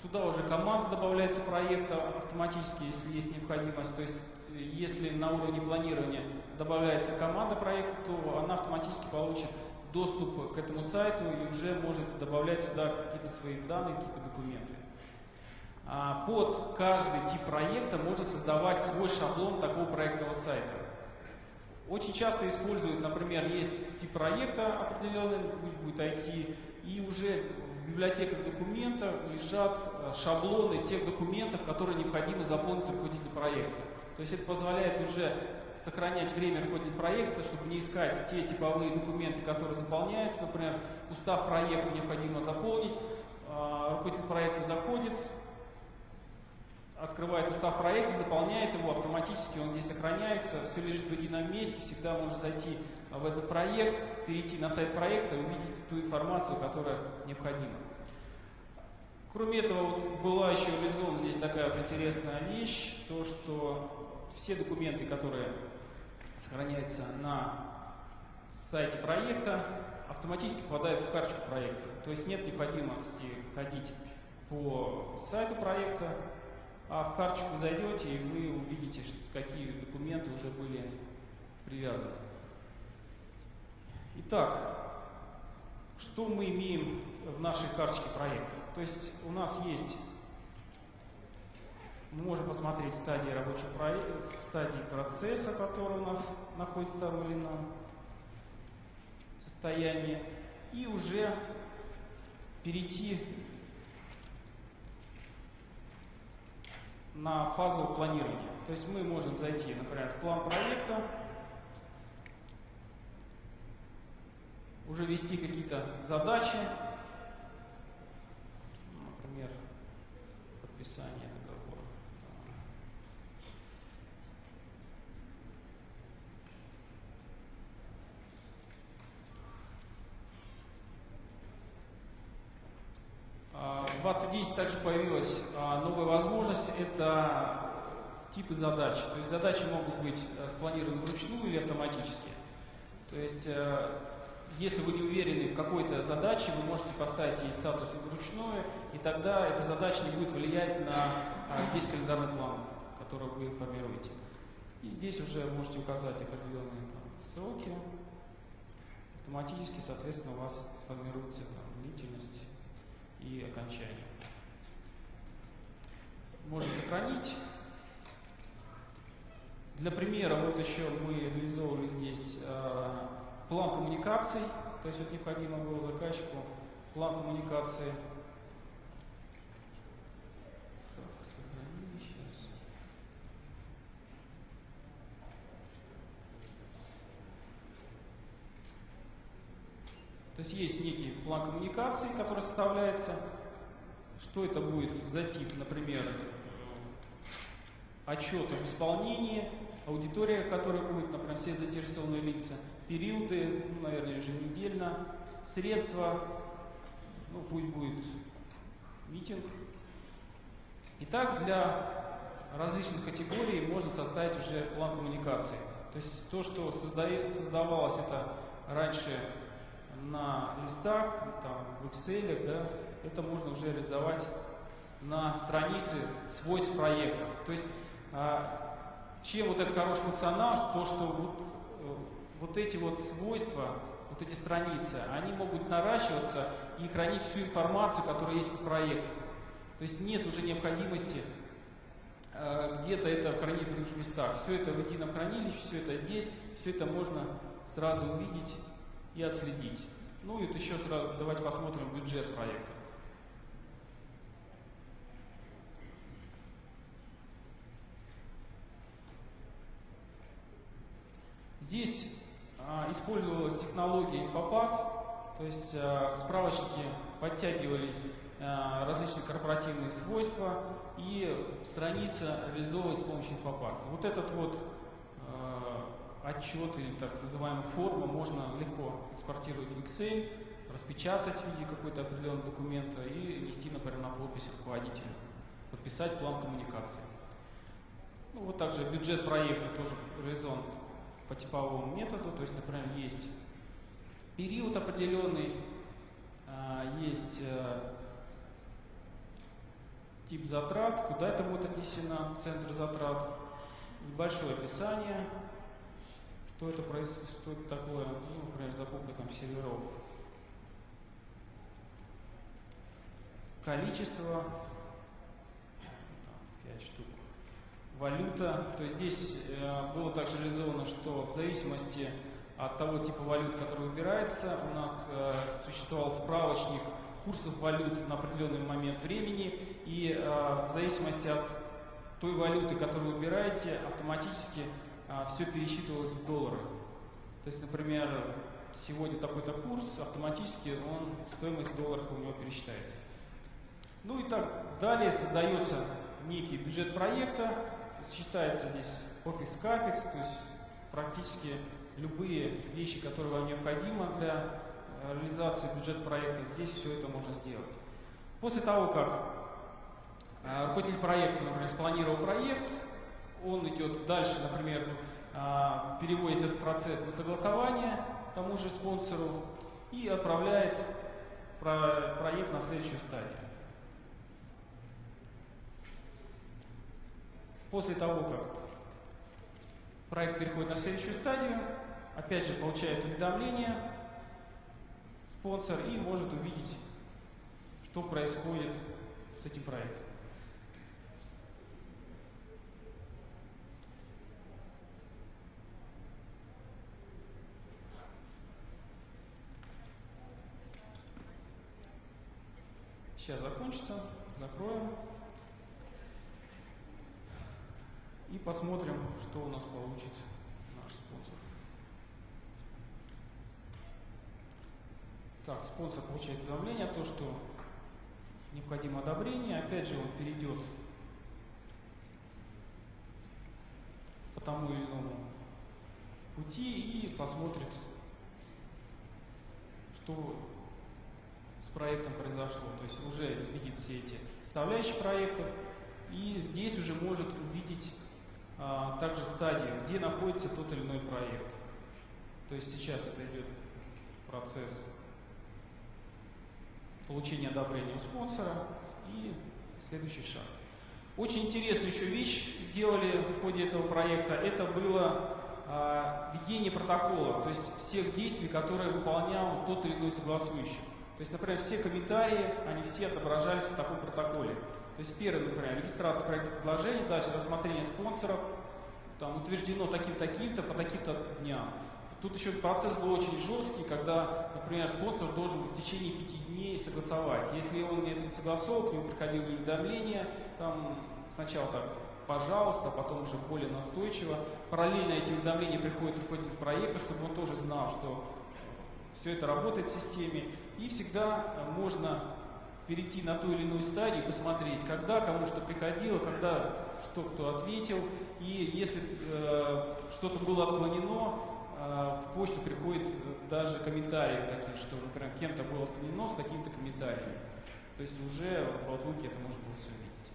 Сюда уже команда добавляется проекта автоматически, если есть необходимость. То есть, если на уровне планирования добавляется команда проекта, то она автоматически получит доступ к этому сайту и уже может добавлять сюда какие-то свои данные, какие-то документы. Под каждый тип проекта можно создавать свой шаблон такого проектного сайта. Очень часто используют, например, есть тип проекта определенный, пусть будет ай ти, и уже в библиотеках документов лежат шаблоны тех документов, которые необходимо заполнить руководителю проекта. То есть это позволяет уже сохранять время руководителя проекта, чтобы не искать те типовые документы, которые заполняются. Например, устав проекта необходимо заполнить, руководитель проекта заходит, открывает устав проекта, заполняет его, автоматически он здесь сохраняется, все лежит в едином месте, всегда можно зайти в этот проект, перейти на сайт проекта и увидеть ту информацию, которая необходима. Кроме этого, вот была еще реализована здесь такая вот интересная вещь, то что все документы, которые сохраняются на сайте проекта, автоматически попадают в карточку проекта. То есть нет необходимости ходить по сайту проекта, а в карточку вы зайдете и вы увидите, какие документы уже были привязаны. Итак, что мы имеем в нашей карточке проекта? То есть у нас есть, мы можем посмотреть стадии рабочего проекта, стадии процесса, который у нас находится в том или ином состоянии, и уже перейти на фазу планирования. То есть мы можем зайти, например, в план проекта, уже ввести какие-то задачи, например, подписание договора. В двадцать десять также появилась новая возможность, это типы задач. То есть задачи могут быть спланированы вручную или автоматически. То есть, если вы не уверены в какой-то задаче, вы можете поставить ей статус вручную, и тогда эта задача не будет влиять на весь календарный план, который вы формируете. И здесь уже можете указать определенные там сроки, автоматически, соответственно, у вас сформируется там длительность и окончание. Можно сохранить. Для примера, вот еще мы реализовывали здесь э, план коммуникаций, то есть вот необходимо было заказчику план коммуникации. Так, сохранить сейчас. То есть есть некий план коммуникации, который составляется. Что это будет за тип, например, отчет об исполнении, аудитория, которая будет, например, все заинтересованные лица, периоды, ну, наверное, еженедельно, средства, ну, пусть будет митинг. Итак, для различных категорий можно составить уже план коммуникации. То есть то, что создавалось это раньше на листах, там, в Excel, да, это можно уже реализовать на странице свойств проекта. То есть, а, чем вот этот хороший функционал, то, что вот, вот эти вот свойства, вот эти страницы, они могут наращиваться и хранить всю информацию, которая есть по проекту. То есть нет уже необходимости а, где-то это хранить в других местах. Все это в едином хранилище, все это здесь, все это можно сразу увидеть и отследить. Ну и вот еще сразу давайте посмотрим бюджет проекта. Здесь а, использовалась технология инфопас, то есть а, справочники подтягивались а, различные корпоративные свойства, и страница реализовывалась с помощью инфопас. Вот этот вот а, отчет или так называемая форма можно легко экспортировать в Excel, распечатать в виде какой-то определенного документа и нести, например, на подпись руководителя, подписать план коммуникации. Ну, вот также бюджет проекта тоже реализован по типовому методу, то есть, например, есть период определенный, есть тип затрат, куда это будет отнесено, центр затрат, небольшое описание, что это, что это такое, ну, например, закупка там серверов, количество, пять штук, валюта, то есть здесь э, было также реализовано, что в зависимости от того типа валют, который выбирается, у нас э, существовал справочник курсов валют на определенный момент времени, и э, в зависимости от той валюты, которую выбираете, автоматически э, все пересчитывалось в доллары. То есть, например, сегодня такой-то курс, автоматически он, стоимость в долларах у него пересчитается. Ну и так далее создается некий бюджет проекта, считается здесь опекс-капекс, то есть практически любые вещи, которые вам необходимы для реализации бюджета проекта, здесь все это можно сделать. После того, как руководитель проекта, например, спланировал проект, он идет дальше, например, переводит этот процесс на согласование тому же спонсору и отправляет проект на следующую стадию. После того, как проект переходит на следующую стадию, опять же получает уведомление спонсор и может увидеть, что происходит с этим проектом. Сейчас закончится, закроем. И посмотрим, что у нас получит наш спонсор. Так, спонсор получает уведомление, то, что необходимо одобрение. Опять же, он перейдет по тому или иному пути и посмотрит, что с проектом произошло. То есть уже видит все эти составляющие проектов. И здесь уже может увидеть а, также стадию, где находится тот или иной проект. То есть сейчас это идет процесс получения одобрения у спонсора и следующий шаг. Очень интересную еще вещь сделали в ходе этого проекта. Это было а, введение протокола, то есть всех действий, которые выполнял тот или иной согласующий. То есть, например, все комментарии, они все отображались в таком протоколе. То есть первый, например, регистрация проекта предложений, дальше рассмотрение спонсоров, там утверждено таким-таким-то по таким-то дням. Тут еще процесс был очень жесткий, когда, например, спонсор должен в течение пяти дней согласовать. Если он это не согласовал, к нему приходило уведомление, там сначала так, пожалуйста, а потом уже более настойчиво. Параллельно эти уведомления приходят руководителю проекта, чтобы он тоже знал, что все это работает в системе. И всегда можно перейти на ту или иную стадию и посмотреть, когда кому что приходило, когда что кто ответил. И если э, что-то было отклонено, э, в почту приходит даже комментарии такие, что, например, кем-то было отклонено с такими-то комментариями. То есть уже в Outlook это можно было все видеть.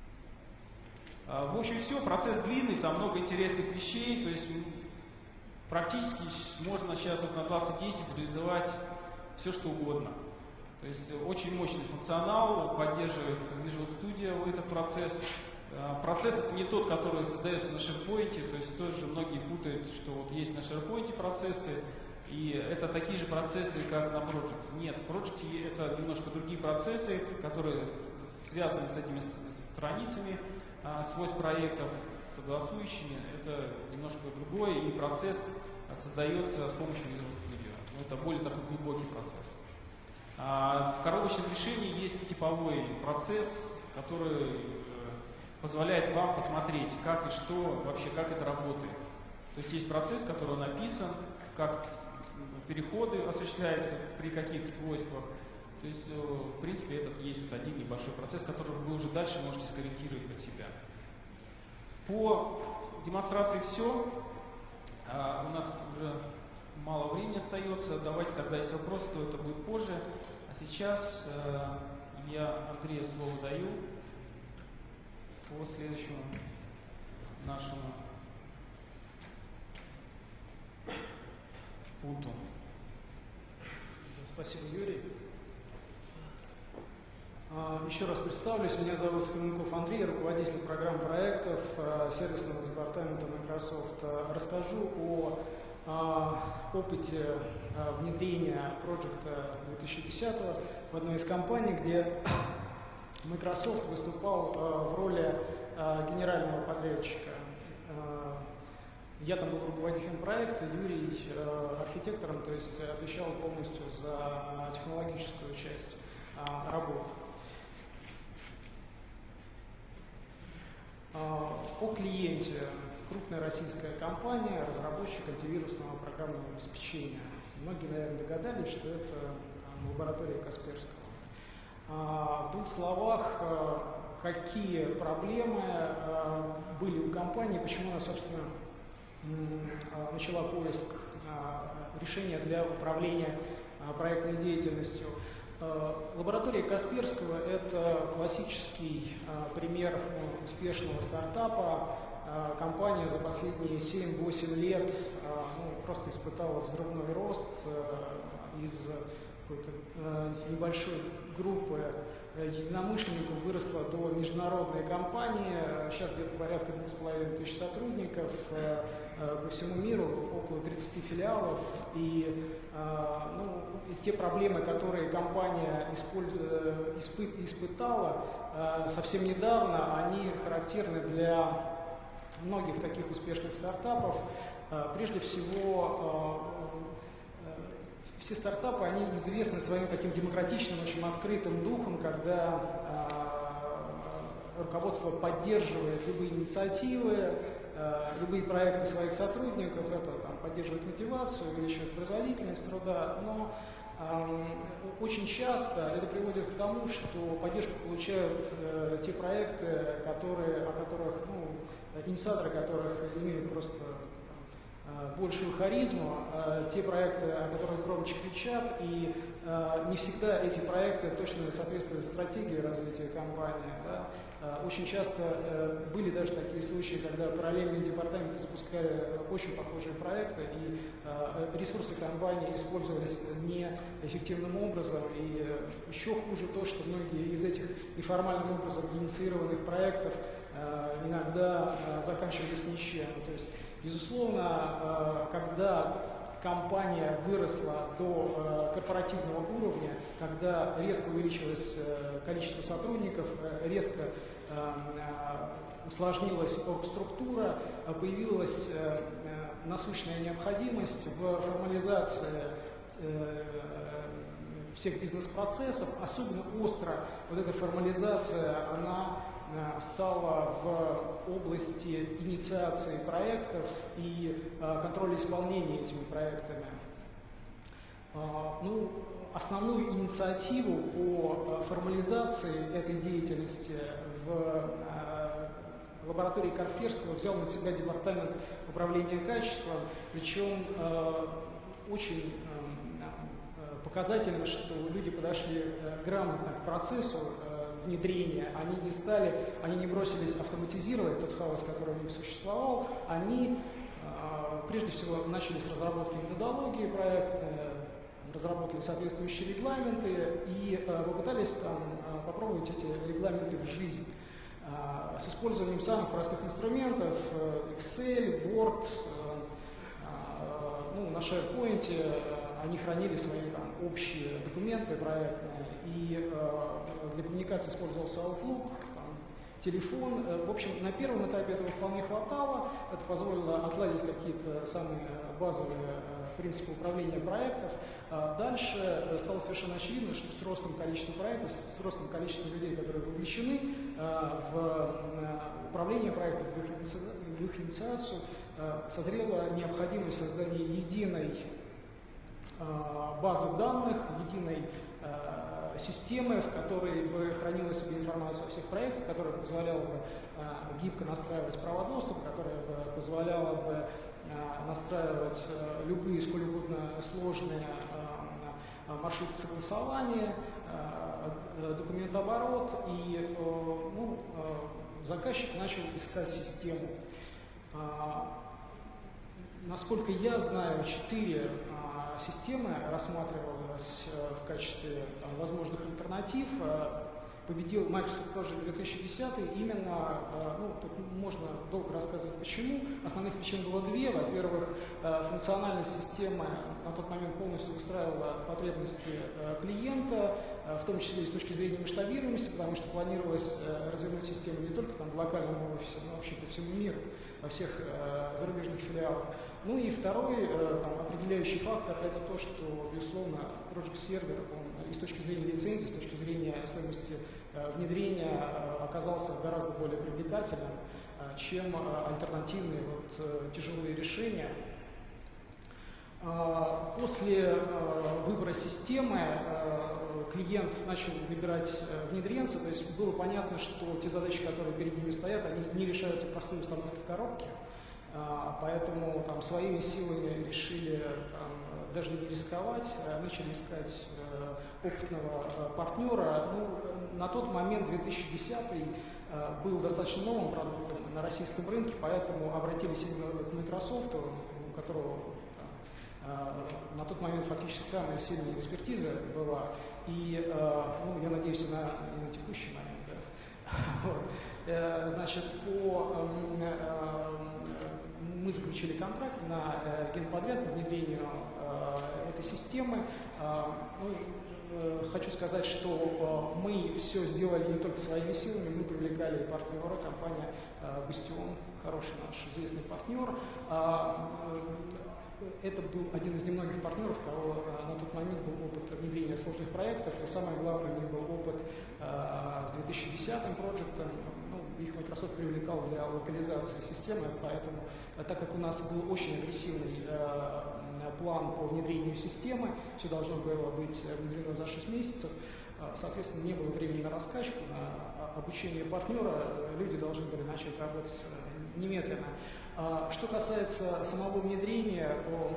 А, в общем, все, процесс длинный, там много интересных вещей. То есть практически можно сейчас вот на двадцать десять реализовать все, что угодно. То есть очень мощный функционал, поддерживает Visual Studio этот процесс. Процесс это не тот, который создается на SharePoint, то есть тоже многие путают, что вот есть на SharePoint процессы, и это такие же процессы, как на Project. Нет, в Project это немножко другие процессы, которые связаны с этими страницами, свойств проектов, согласующими. Это немножко другое, и процесс создается с помощью Visual Studio. Но это более такой глубокий процесс. В коробочном решении есть типовой процесс, который позволяет вам посмотреть, как и что, вообще, как это работает. То есть есть процесс, который написан, как переходы осуществляются, при каких свойствах. То есть, в принципе, этот есть вот один небольшой процесс, который вы уже дальше можете скорректировать под себя. По демонстрации все. У нас уже мало времени остается. Давайте тогда, если вопросы, то это будет позже. А сейчас э, я Андрею слово даю по следующему нашему пункту. Спасибо, Юрий. Еще раз представлюсь, меня зовут Стеменков Андрей, руководитель программ проектов сервисного департамента Microsoft. Расскажу о опыте внедрения проекта две тысячи десятого в одной из компаний, где Microsoft выступал в роли генерального подрядчика. Я там был руководителем проекта, Юрий архитектором, то есть отвечал полностью за технологическую часть работы. О клиенте. Крупная российская компания, разработчик антивирусного программного обеспечения. Многие, наверное, догадались, что это лаборатория Касперского. В двух словах, какие проблемы были у компании, почему она, собственно, начала поиск решения для управления проектной деятельностью. Лаборатория Касперского – это классический пример успешного стартапа. Компания за последние семь-восемь лет ну, просто испытала взрывной рост из какой-то небольшой группы единомышленников выросла до международной компании. Сейчас где-то порядка двух с половиной тысяч сотрудников по всему миру, около тридцати филиалов. И ну, те проблемы, которые компания испытала совсем недавно, они характерны для многих таких успешных стартапов. Прежде всего, все стартапы, они известны своим таким демократичным, очень открытым духом, когда руководство поддерживает любые инициативы, любые проекты своих сотрудников, это там, поддерживает мотивацию, увеличивает производительность труда, но э, очень часто это приводит к тому, что поддержку получают э, те проекты, которые, о которых, ну, инициаторы которых имеют просто э, большую харизму, э, те проекты, о которых громче кричат, и э, не всегда эти проекты точно соответствуют стратегии развития компании. Да? Очень часто э, были даже такие случаи, когда параллельные департаменты запускали очень похожие проекты, и э, ресурсы компании использовались неэффективным образом. И э, еще хуже то, что многие из этих неформальным образом инициированных проектов э, иногда э, заканчивались ничем. То есть, безусловно, э, когда компания выросла до э, корпоративного уровня, когда резко увеличилось э, количество сотрудников, э, резко э, усложнилась оргструктура, э, появилась э, э, насущная необходимость в формализации э, всех бизнес-процессов. Особенно остро вот эта формализация, она э, стала в области инициации проектов и э, контроля исполнения этими проектами. Э, ну, основную инициативу по э, формализации этой деятельности в э, лаборатории Касперского взял на себя департамент управления качеством, причем э, очень э, показательно, что люди подошли э, грамотно к процессу э, внедрения, они не стали, они не бросились автоматизировать тот хаос, который у них существовал, они э, прежде всего начали с разработки методологии проекта, разработали соответствующие регламенты и э, попытались там э, попробовать эти регламенты в жизнь э, с использованием самых простых инструментов э, Excel, Word, э, э, ну, на SharePoint э, они хранили свои там общие документы проектные, и э, для коммуникации использовался Outlook, там, телефон. В общем, на первом этапе этого вполне хватало, это позволило отладить какие-то самые базовые принципы управления проектов. Дальше стало совершенно очевидно, что с ростом количества проектов, с ростом количества людей, которые вовлечены в управление проектов, в их, в их инициацию, созрела необходимость создания единой базы данных, единой системы, в которой бы хранила себе информацию о всех проектах, которая позволяла бы э, гибко настраивать права доступа, которая бы позволяла бы э, настраивать э, любые, сколь угодно сложные э, маршруты согласования, э, документооборот, и э, ну, э, заказчик начал искать систему. Э, насколько я знаю, четыре э, системы рассматривалось в качестве там, возможных альтернатив. победил Microsoft Project две тысячи десятый именно, ну, тут можно долго рассказывать почему. Основных причин было две. Во-первых, функциональность системы на тот момент полностью устраивала потребности клиента, в том числе и с точки зрения масштабируемости, потому что планировалось развернуть систему не только там в локальном офисе, но вообще по всему миру, во всех зарубежных филиалах. Ну и второй там, определяющий фактор — это то, что, безусловно, Project Server, он и с точки зрения лицензии, с точки зрения стоимости внедрения оказался гораздо более привлекательным, чем альтернативные вот, тяжелые решения. После выбора системы клиент начал выбирать внедренца, то есть было понятно, что те задачи, которые перед ними стоят, они не решаются простой установкой коробки, поэтому там, своими силами решили там, даже не рисковать, начали искать опытного партнера. Ну, на тот момент две тысячи десятый был достаточно новым продуктом на российском рынке, поэтому обратились именно к Microsoft, у которого на тот момент фактически самая сильная экспертиза была, и, ну, я надеюсь, на, и на текущий момент. Да. Вот. Значит, по, мы заключили контракт на генподряд по внедрению этой системы. Ну, хочу сказать, что мы все сделали не только своими силами, мы привлекали партнера, компания Bastion, хороший наш известный партнер. Это был один из немногих партнеров, у кого на тот момент был опыт внедрения сложных проектов, и самое главное, у них был опыт с две тысячи десятым проектом. Ну, их Microsoft привлекал для локализации системы, поэтому, так как у нас был очень агрессивный план по внедрению системы, все должно было быть внедрено за шесть месяцев, соответственно, не было времени на раскачку, на обучение партнера, люди должны были начать работать немедленно. Что касается самого внедрения, то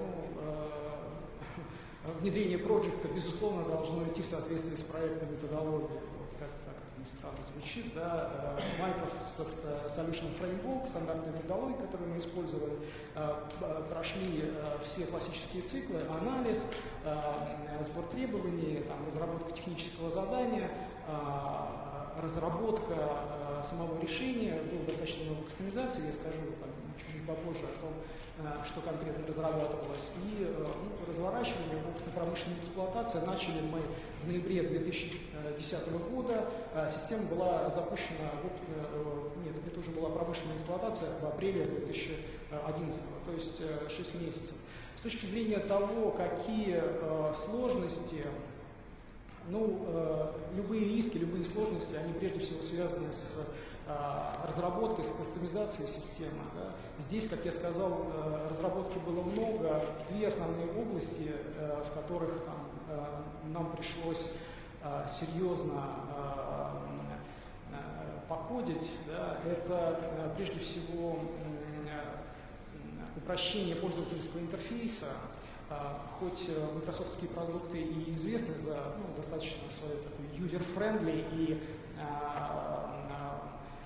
ну, внедрение проекта, безусловно, должно идти в соответствии с проектом методологии. Вот как, как это ни странно звучит, да? Microsoft Solution Framework, стандартная методология, которую мы использовали, прошли все классические циклы: анализ, сбор требований, там, разработка технического задания, разработка э, самого решения, было достаточно много кастомизации, я скажу там, чуть-чуть попозже о том, э, что конкретно разрабатывалось. И э, ну, разворачивание, опытно-промышленная эксплуатация начали мы в ноябре две тысячи десятого года. Э, система была запущена в опытную, э, нет, это уже была промышленная эксплуатация в апреле две тысячи одиннадцатого, то есть э, шесть месяцев. С точки зрения того, какие э, сложности, ну, э, любые риски, любые сложности, они прежде всего связаны с э, разработкой, с кастомизацией системы. Да. Здесь, как я сказал, э, разработки было много. Две основные области, э, в которых там, э, нам пришлось э, серьезно э, э, покодить, да, это э, прежде всего э, упрощение пользовательского интерфейса. Хоть майкрософтские продукты и известны за ну, достаточно свой такой user-friendly и а, а,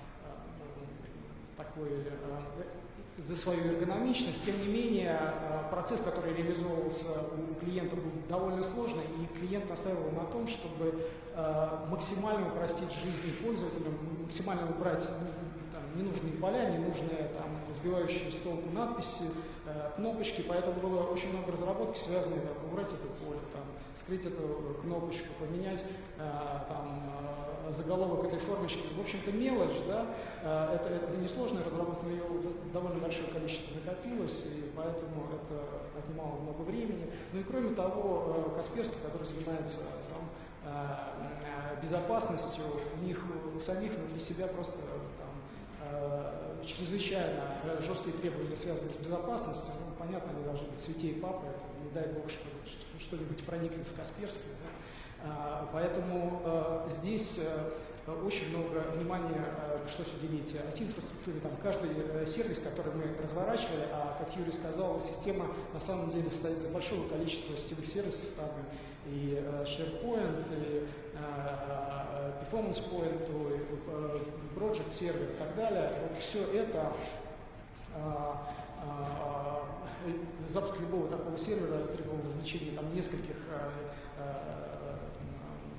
такой а, за свою эргономичность, тем не менее процесс, который реализовывался у клиента, был довольно сложный, и клиент настаивал на том, чтобы а, максимально упростить жизнь пользователям, максимально убрать там, ненужные поля, ненужные там, сбивающие с толку надписи, кнопочки, поэтому было очень много разработки, связанных, там, убрать это поле, там, скрыть эту кнопочку, поменять там, заголовок этой формочки. В общем-то, мелочь, да, это, это несложная разработка, но ее довольно большое количество накопилось, и поэтому это отнимало много времени. Ну и кроме того, Касперский, который занимается сам безопасностью, у них у самих внутри себя просто там, чрезвычайно жесткие требования, связанные с безопасностью. Ну, понятно, они должны быть святей папы, это, не дай бог, что что-нибудь проникнет в Касперский. Да? А, поэтому а, здесь а, очень много внимания а, пришлось уделить ай ти-инфраструктуре. Там каждый а, сервис, который мы разворачивали, а, как Юрий сказал, система на самом деле состоит из большого количества сетевых сервисов, там и а, SharePoint, и а, Performance Point, и Project Server и так далее. Вот все это а, а, запуск любого такого сервера требовал вовлечения там нескольких а, а,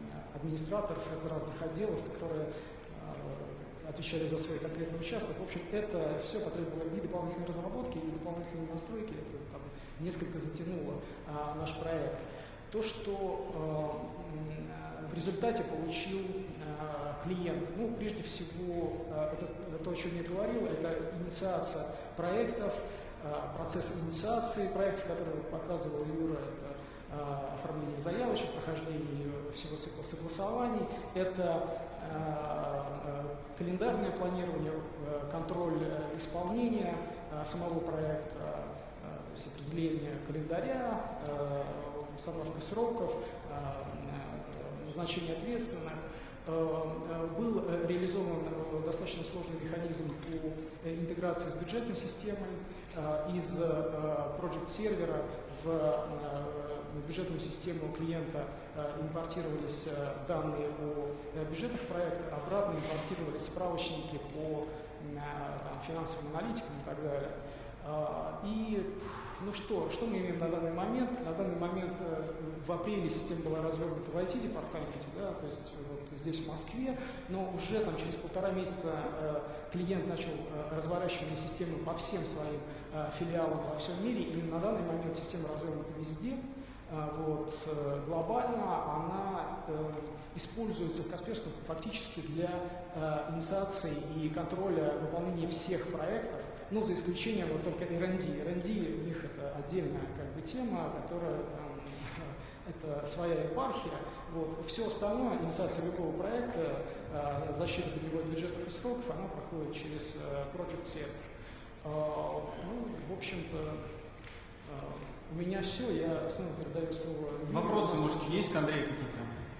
администраторов из разных отделов, которые отвечали за свой конкретный участок. В общем, это все потребовало и дополнительной разработки, и дополнительной настройки. Это там несколько затянуло а, наш проект. То, что а, в результате получил а, клиент, ну, прежде всего, а, это то, о чем я говорил, это инициация проектов, а, процесс инициации проектов, который показывал Юра, это а, оформление заявочек, прохождение всего цикла согласований, это а, календарное планирование, контроль исполнения самого проекта, то есть определение календаря, установка сроков, назначение ответственных. Был реализован достаточно сложный механизм по интеграции с бюджетной системой. Из Project сервера в бюджетную систему клиента импортировались данные о бюджетных проектах, обратно импортировались справочники по там, финансовым аналитикам и так далее. И ну что, что мы имеем на данный момент? На данный момент в апреле система была развернута в ай ти-департаменте, да, то есть вот здесь в Москве, но уже там через полтора месяца клиент начал разворачивание системы по всем своим филиалам во всем мире, и на данный момент система развернута везде. Вот, глобально она э, используется в Касперском фактически для э, инициации и контроля выполнения всех проектов, ну, за исключением вот только эр энд ди. эр энд ди у них это отдельная как бы тема, которая там, это своя епархия. Вот. Все остальное, инициация любого проекта, э, защита бюджетных бюджетов и сроков, она проходит через э, Project сервер. Э, ну, в общем-то, э, у меня все, я снова передаю слово. Вопросы, может, есть к Андрею какие-то?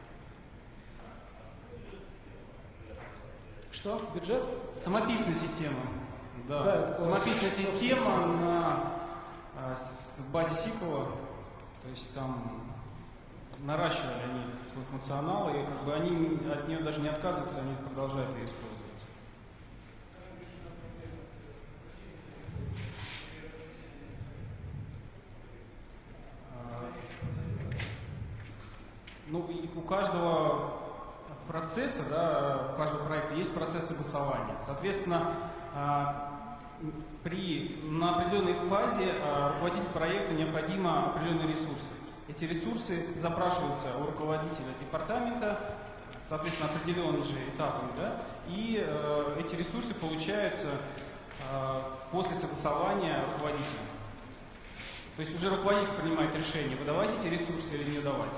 Что? Бюджет? Самописная система. Да. Да, Самописная система на а, с базе сиквел. То есть там наращивали они свой функционал, и как бы они от нее даже не отказываются, они продолжают ее использовать. Ну, и у каждого процесса, да, у каждого проекта есть процесс согласования. Соответственно, при, на определенной фазе руководителю проекта необходимо определенные ресурсы. Эти ресурсы запрашиваются у руководителя департамента, соответственно, определенными же этапами, да, и э, эти ресурсы получаются э, после согласования руководителя. То есть уже руководитель принимает решение, выдавать эти ресурсы или не давать.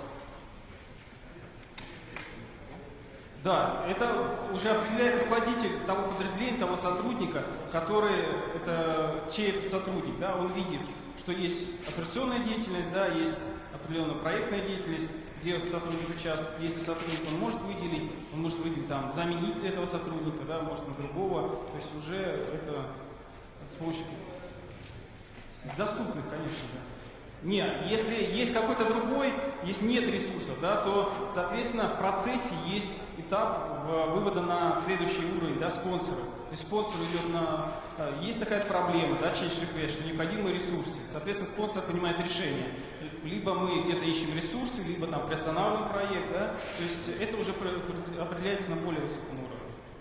Да, это уже определяет руководитель того подразделения, того сотрудника, который, это, чей это сотрудник, да, он видит, что есть операционная деятельность, да, есть определенная проектная деятельность, где сотрудник участвует. Если сотрудник он может выделить, он может выделить там, заменить этого сотрудника, да, может на другого, то есть уже это с помощью из доступных, конечно, да. Нет, если есть какой-то другой, если нет ресурсов, да, то, соответственно, в процессе есть этап вывода на следующий уровень, да, спонсора. То есть спонсор идет на... Есть такая проблема, да, change request, что необходимы ресурсы. Соответственно, спонсор принимает решение. Либо мы где-то ищем ресурсы, либо там приостанавливаем проект, да. То есть это уже определяется на более высоком уровне.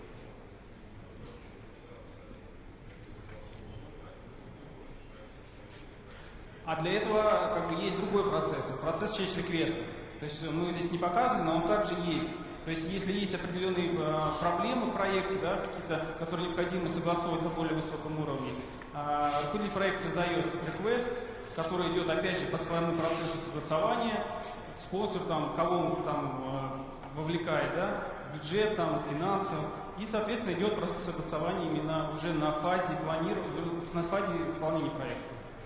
А для этого как бы есть другой процесс, процесс change request. То есть мы здесь не показывали, но он также есть. То есть если есть определенные э, проблемы в проекте, да, какие-то, которые необходимо согласовывать на более высоком уровне, э, руководитель проекта создает request, который идет опять же по своему процессу согласования, спонсор там, кого он там э, вовлекает, да, бюджет, там, финансов, и соответственно идет процесс согласования именно уже на фазе планирования, на фазе выполнения проекта.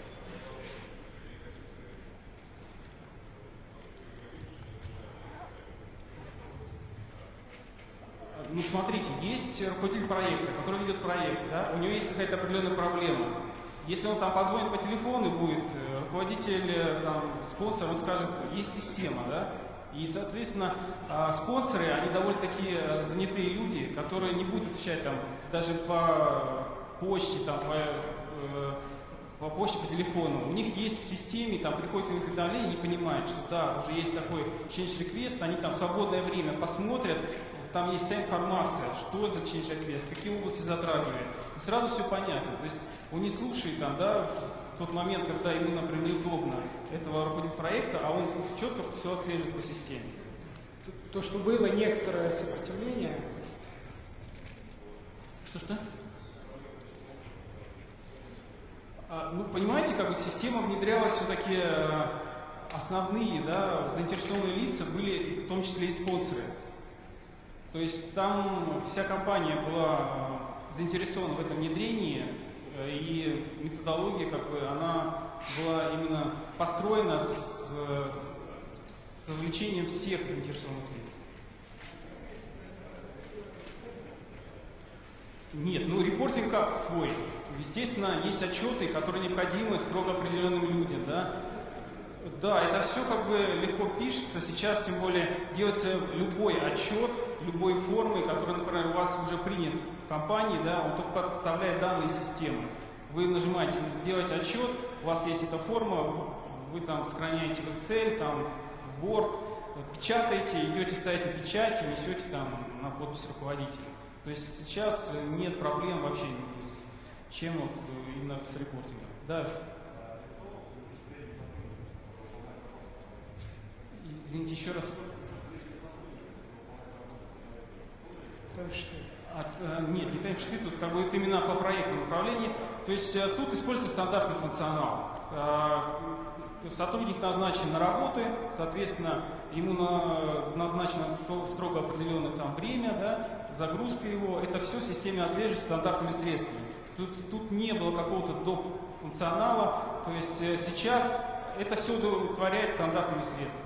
Ну, смотрите, есть руководитель проекта, который ведет проект, да, у него есть какая-то определенная проблема. Если он там позвонит по телефону и будет руководитель, там, спонсор, он скажет, есть система, да, и, соответственно, спонсоры, они довольно-таки занятые люди, которые не будут отвечать там даже по почте, там, по, по почте, по телефону. У них есть в системе, там приходит их уведомление, они понимают, что да, уже есть такой change request, они там в свободное время посмотрят, там есть вся информация, что за change request, какие области затрагивает. И сразу все понятно. То есть он не слушает там, да, в тот момент, когда ему, например, неудобно этого руководителя проекта, а он четко все отслеживает по системе. То, что было некоторое сопротивление. Что-что? А, ну, понимаете, как бы система внедрялась все-таки, основные, да, заинтересованные лица были в том числе и спонсоры. То есть там вся компания была заинтересована в этом внедрении, и методология, как бы, она была именно построена с, с, с вовлечением всех заинтересованных лиц. Нет, ну репортинг как свой. Естественно, есть отчеты, которые необходимы строго определенным людям, да. Да, это все как бы легко пишется. Сейчас, тем более, делается любой отчет, любой формы, который, например, у вас уже принят в компании, да, он только подставляет данные системы. Вы нажимаете «Сделать отчет», у вас есть эта форма, вы там сохраняете в Excel, там в Word, печатаете, идете, ставите печать и несете там на подпись руководителя. То есть сейчас нет проблем вообще с чем вот именно с репортингом. Да. Извините, еще раз. Таймшиты. От, э, нет, не таймшиты, тут как бы это именно по проектному направлению. То есть э, тут используется стандартный функционал. Э, сотрудник назначен на работы, соответственно, ему на, назначено строго определенное там время, да, загрузка его. Это все в системе отслеживается стандартными средствами. Тут, тут не было какого-то доп. Функционала. То есть э, сейчас это все удовлетворяет стандартными средствами.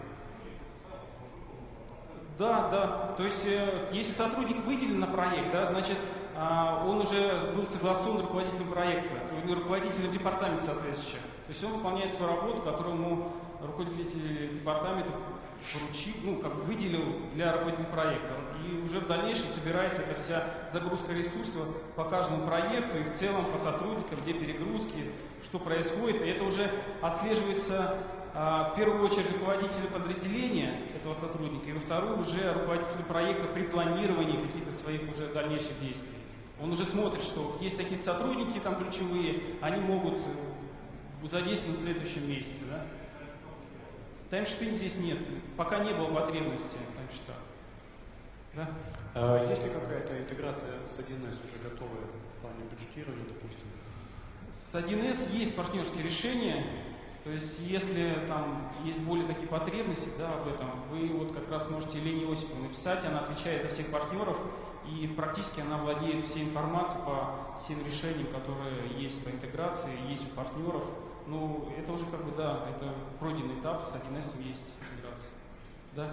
Да, да. То есть, э, если сотрудник выделен на проект, да, значит, э, он уже был согласован руководителем проекта, руководителем департамента соответствующего. То есть он выполняет свою работу, которую ему руководитель департамента поручил, ну, как бы выделил для руководителя проекта. И уже в дальнейшем собирается эта вся загрузка ресурсов по каждому проекту и в целом по сотрудникам, где перегрузки, что происходит. И это уже отслеживается в первую очередь руководителя подразделения этого сотрудника, и во вторую уже руководителя проекта при планировании каких-то своих уже дальнейших действий. Он уже смотрит, что есть такие сотрудники там ключевые, они могут задействовать в следующем месяце. Да? Таймшиты здесь нет, пока не было потребности в таймшитах. Да? А есть ли какая-то интеграция с один эс уже готовая в плане бюджетирования, допустим? С один эс есть партнерские решения. То есть, если там есть более такие потребности, да, об этом, вы вот как раз можете Лене Осиповне написать, она отвечает за всех партнеров, и практически она владеет всей информацией по всем решениям, которые есть по интеграции, есть у партнеров. Ну, это уже как бы, да, это пройденный этап, с один эс есть интеграция. Да?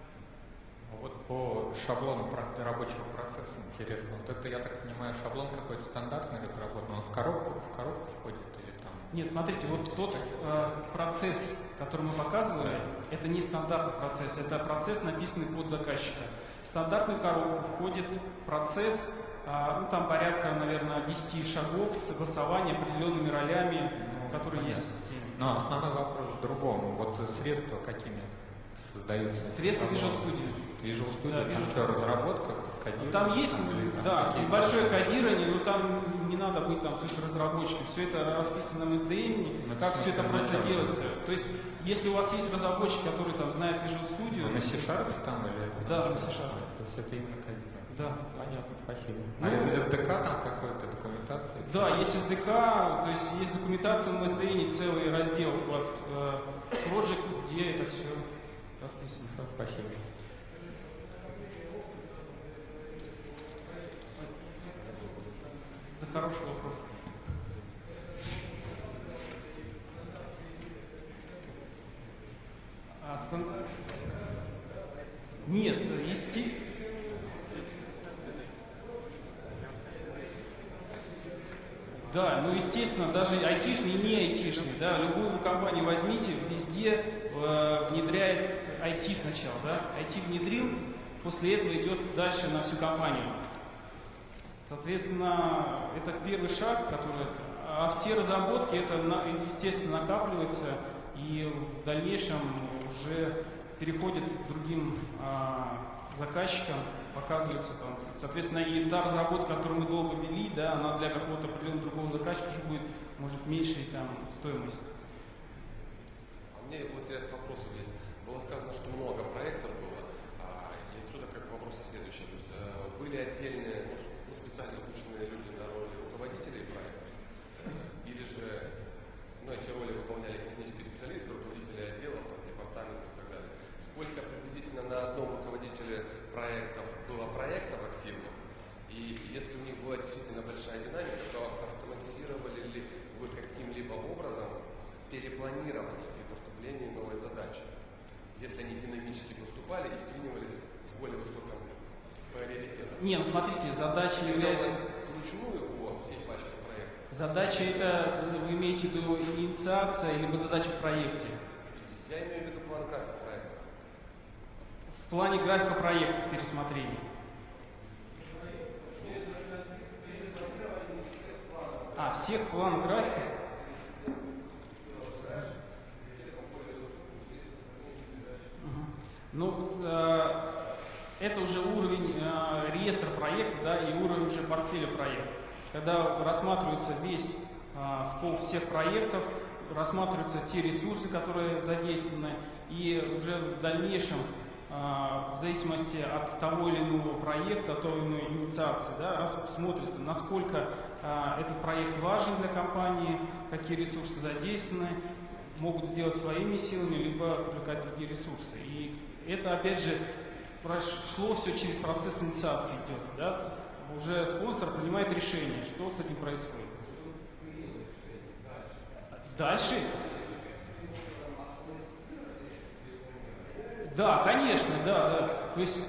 Вот по шаблону рабочего процесса интересно. Вот это, я так понимаю, шаблон какой-то стандартный разработан, он в коробку, в коробку входит или там? Нет, смотрите, вот тот э, процесс, который мы показывали, да. Это не стандартный процесс, это процесс, написанный под заказчика. В стандартную коробку входит процесс, э, ну там порядка, наверное, десяти шагов согласования определенными ролями, ну, которые понятно. Есть. Но основной вопрос в другом. Вот средства какими создаются? Средства Visual Studio. Visual Studio, да, там Visual что, разработка, кодирование? Там есть, там, или, там, да, небольшое кодирование, но там не надо быть там супер разработчиком. Все это расписано в эс ди эн, ну, как все это просто начало. Делается. То есть, если у вас есть разработчик, который там знает Visual Studio... Ну, на C-Sharp там или... Да, на C-Sharp. То есть это именно кодирование. Да. Понятно, спасибо. Ну, а эс ди кей там какой-то документация? Да, есть эс ди кей, то есть есть документация в эс ди эн, целый раздел под э, Project, где это все расписано. Спасибо. За хороший вопрос. А стан... Нет, есть... Да, ну естественно, даже айтишный и не айтишный, да, любую компанию возьмите, везде э, внедряет ай ти сначала, да, ай ти внедрил, после этого идет дальше на всю компанию. Соответственно, это первый шаг, который... а все разработки, это, естественно, накапливается и в дальнейшем уже переходит к другим а, заказчикам, показывается там. Соответственно, и та разработка, которую мы долго вели, да, она для какого-то определенного другого заказчика уже будет, может, меньшей там стоимость. У меня вот ряд вопросов есть. Было сказано, что много проектов было, а, и отсюда как бы вопросы следующие. То есть э, были отдельные, ну, ну, специально обученные люди на роли руководителей проекта, э, или же ну, эти роли выполняли технические специалисты, руководители отделов, там, департаментов и так далее. Сколько приблизительно на одном руководителе проектов было проектов активных, и если у них была действительно большая динамика, то автоматизировали ли вы каким-либо образом перепланирование при поступлении новой задачи, если они динамически поступали и вклинивались с более высоким приоритетом? Не, ну смотрите, задача является... Вручную по всей пачке проектов. Задача это, вы имеете в виду инициация, либо задача в проекте? Я имею в виду план графика проекта. В плане графика проекта пересмотрения. А, всех планов графиков? Ну, это уже уровень э, реестра проекта, да, и уровень уже портфеля проекта. Когда рассматривается весь э, скоп всех проектов, рассматриваются те ресурсы, которые задействованы, и уже в дальнейшем, э, в зависимости от того или иного проекта, от той или иной инициации, да, смотрится, насколько э, этот проект важен для компании, какие ресурсы задействованы, могут сделать своими силами, либо привлекать другие ресурсы. И это, опять же, прошло все через процесс инициации идет. Да? Уже спонсор принимает решение, что с этим происходит. Дальше. Да, конечно, да, да. То есть...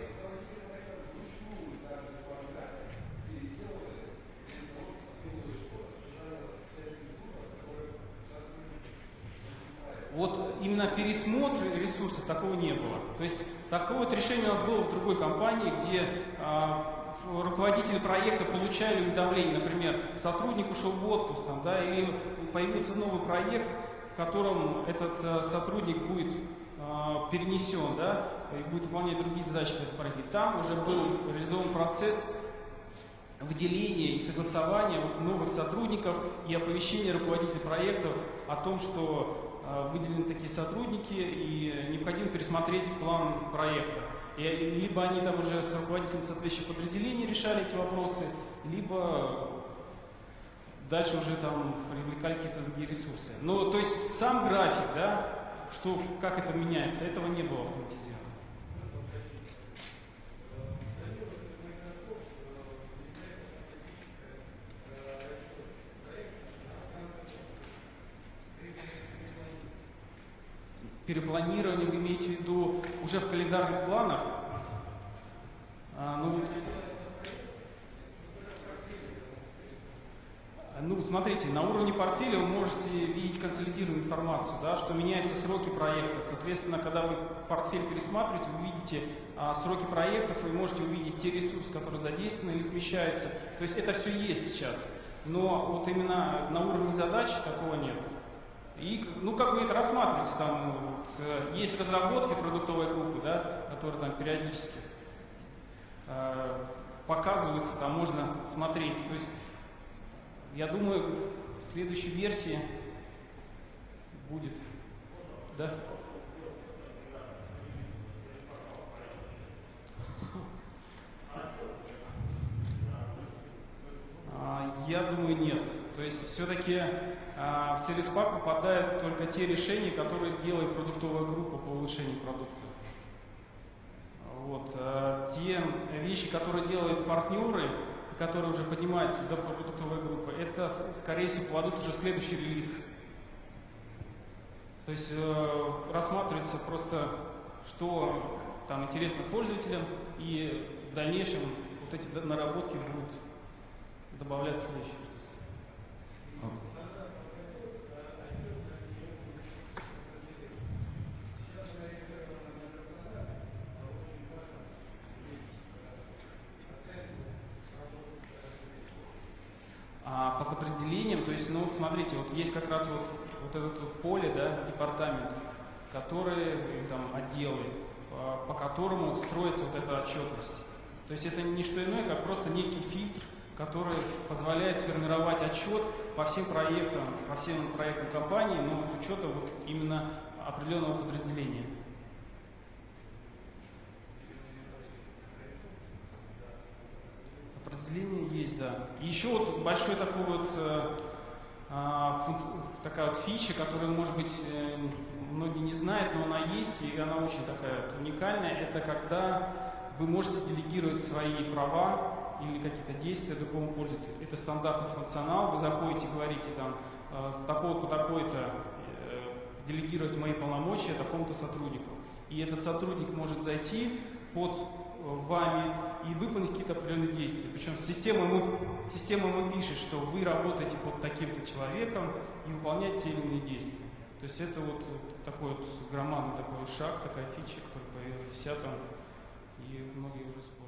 Вот именно пересмотр ресурсов такого не было. То есть такое вот решение у нас было в другой компании, где а, руководители проекта получали уведомление, например, сотрудник ушел в отпуск, там, да, или появился новый проект, в котором этот а, сотрудник будет а, перенесен, да, и будет выполнять другие задачи в этом проекте. Там уже был реализован процесс выделения и согласования вот новых сотрудников и оповещения руководителей проектов о том, что выделены такие сотрудники и необходимо пересмотреть план проекта. И либо они там уже с руководителями соответствующих подразделений решали эти вопросы, либо дальше уже там привлекали какие-то другие ресурсы. Но то есть сам график, да, что, как это меняется, этого не было автоматизировано. Перепланирование вы имеете в виду уже в календарных планах? А, ну, вот, ну, смотрите, на уровне портфеля вы можете видеть консолидированную информацию, да, что меняются сроки проектов. Соответственно, когда вы портфель пересматриваете, вы видите а, сроки проектов, вы можете увидеть те ресурсы, которые задействованы или смещаются. То есть это все есть сейчас. Но вот именно на уровне задач такого нет. И, ну, как бы это рассматривается, там вот, есть разработки продуктовой группы, да, которые там периодически э, показываются, там можно смотреть. То есть, я думаю, в следующей версии будет, да? Я думаю, нет. То есть все-таки а, в сервис-пак попадают только те решения, которые делает продуктовая группа по улучшению продукта. Вот. А, те вещи, которые делают партнеры, которые уже поднимаются до продуктовой группы, это, скорее всего, кладут уже в следующий релиз. То есть э, рассматривается просто, что там интересно пользователям, и в дальнейшем вот эти наработки будут добавляться в следующий релиз. по подразделениям, то есть, ну, вот смотрите, вот есть как раз вот, вот это вот поле, да, департамент, которые, или там отделы, по, по которому строится вот эта отчетность. То есть это не что иное, как просто некий фильтр, который позволяет сформировать отчет по всем проектам, по всем проектам компании, но с учетом вот именно определенного подразделения. Определение есть, да. И еще вот большой такой вот э, э, такая вот фича, которую, может быть, э, многие не знают, но она есть, и она очень такая вот уникальная. Это когда вы можете делегировать свои права или какие-то действия другому пользователю. Это стандартный функционал. Вы заходите, говорите там э, с такого-то по такой-то э, делегировать мои полномочия такому-то сотруднику. И этот сотрудник может зайти под вами и выполнить какие-то определенные действия. Причем система ему, система ему пишет, что вы работаете под таким-то человеком и выполняете те или иные действия. То есть это вот такой вот громадный такой шаг, такая фича, которая появилась в десятом, и многие уже используют.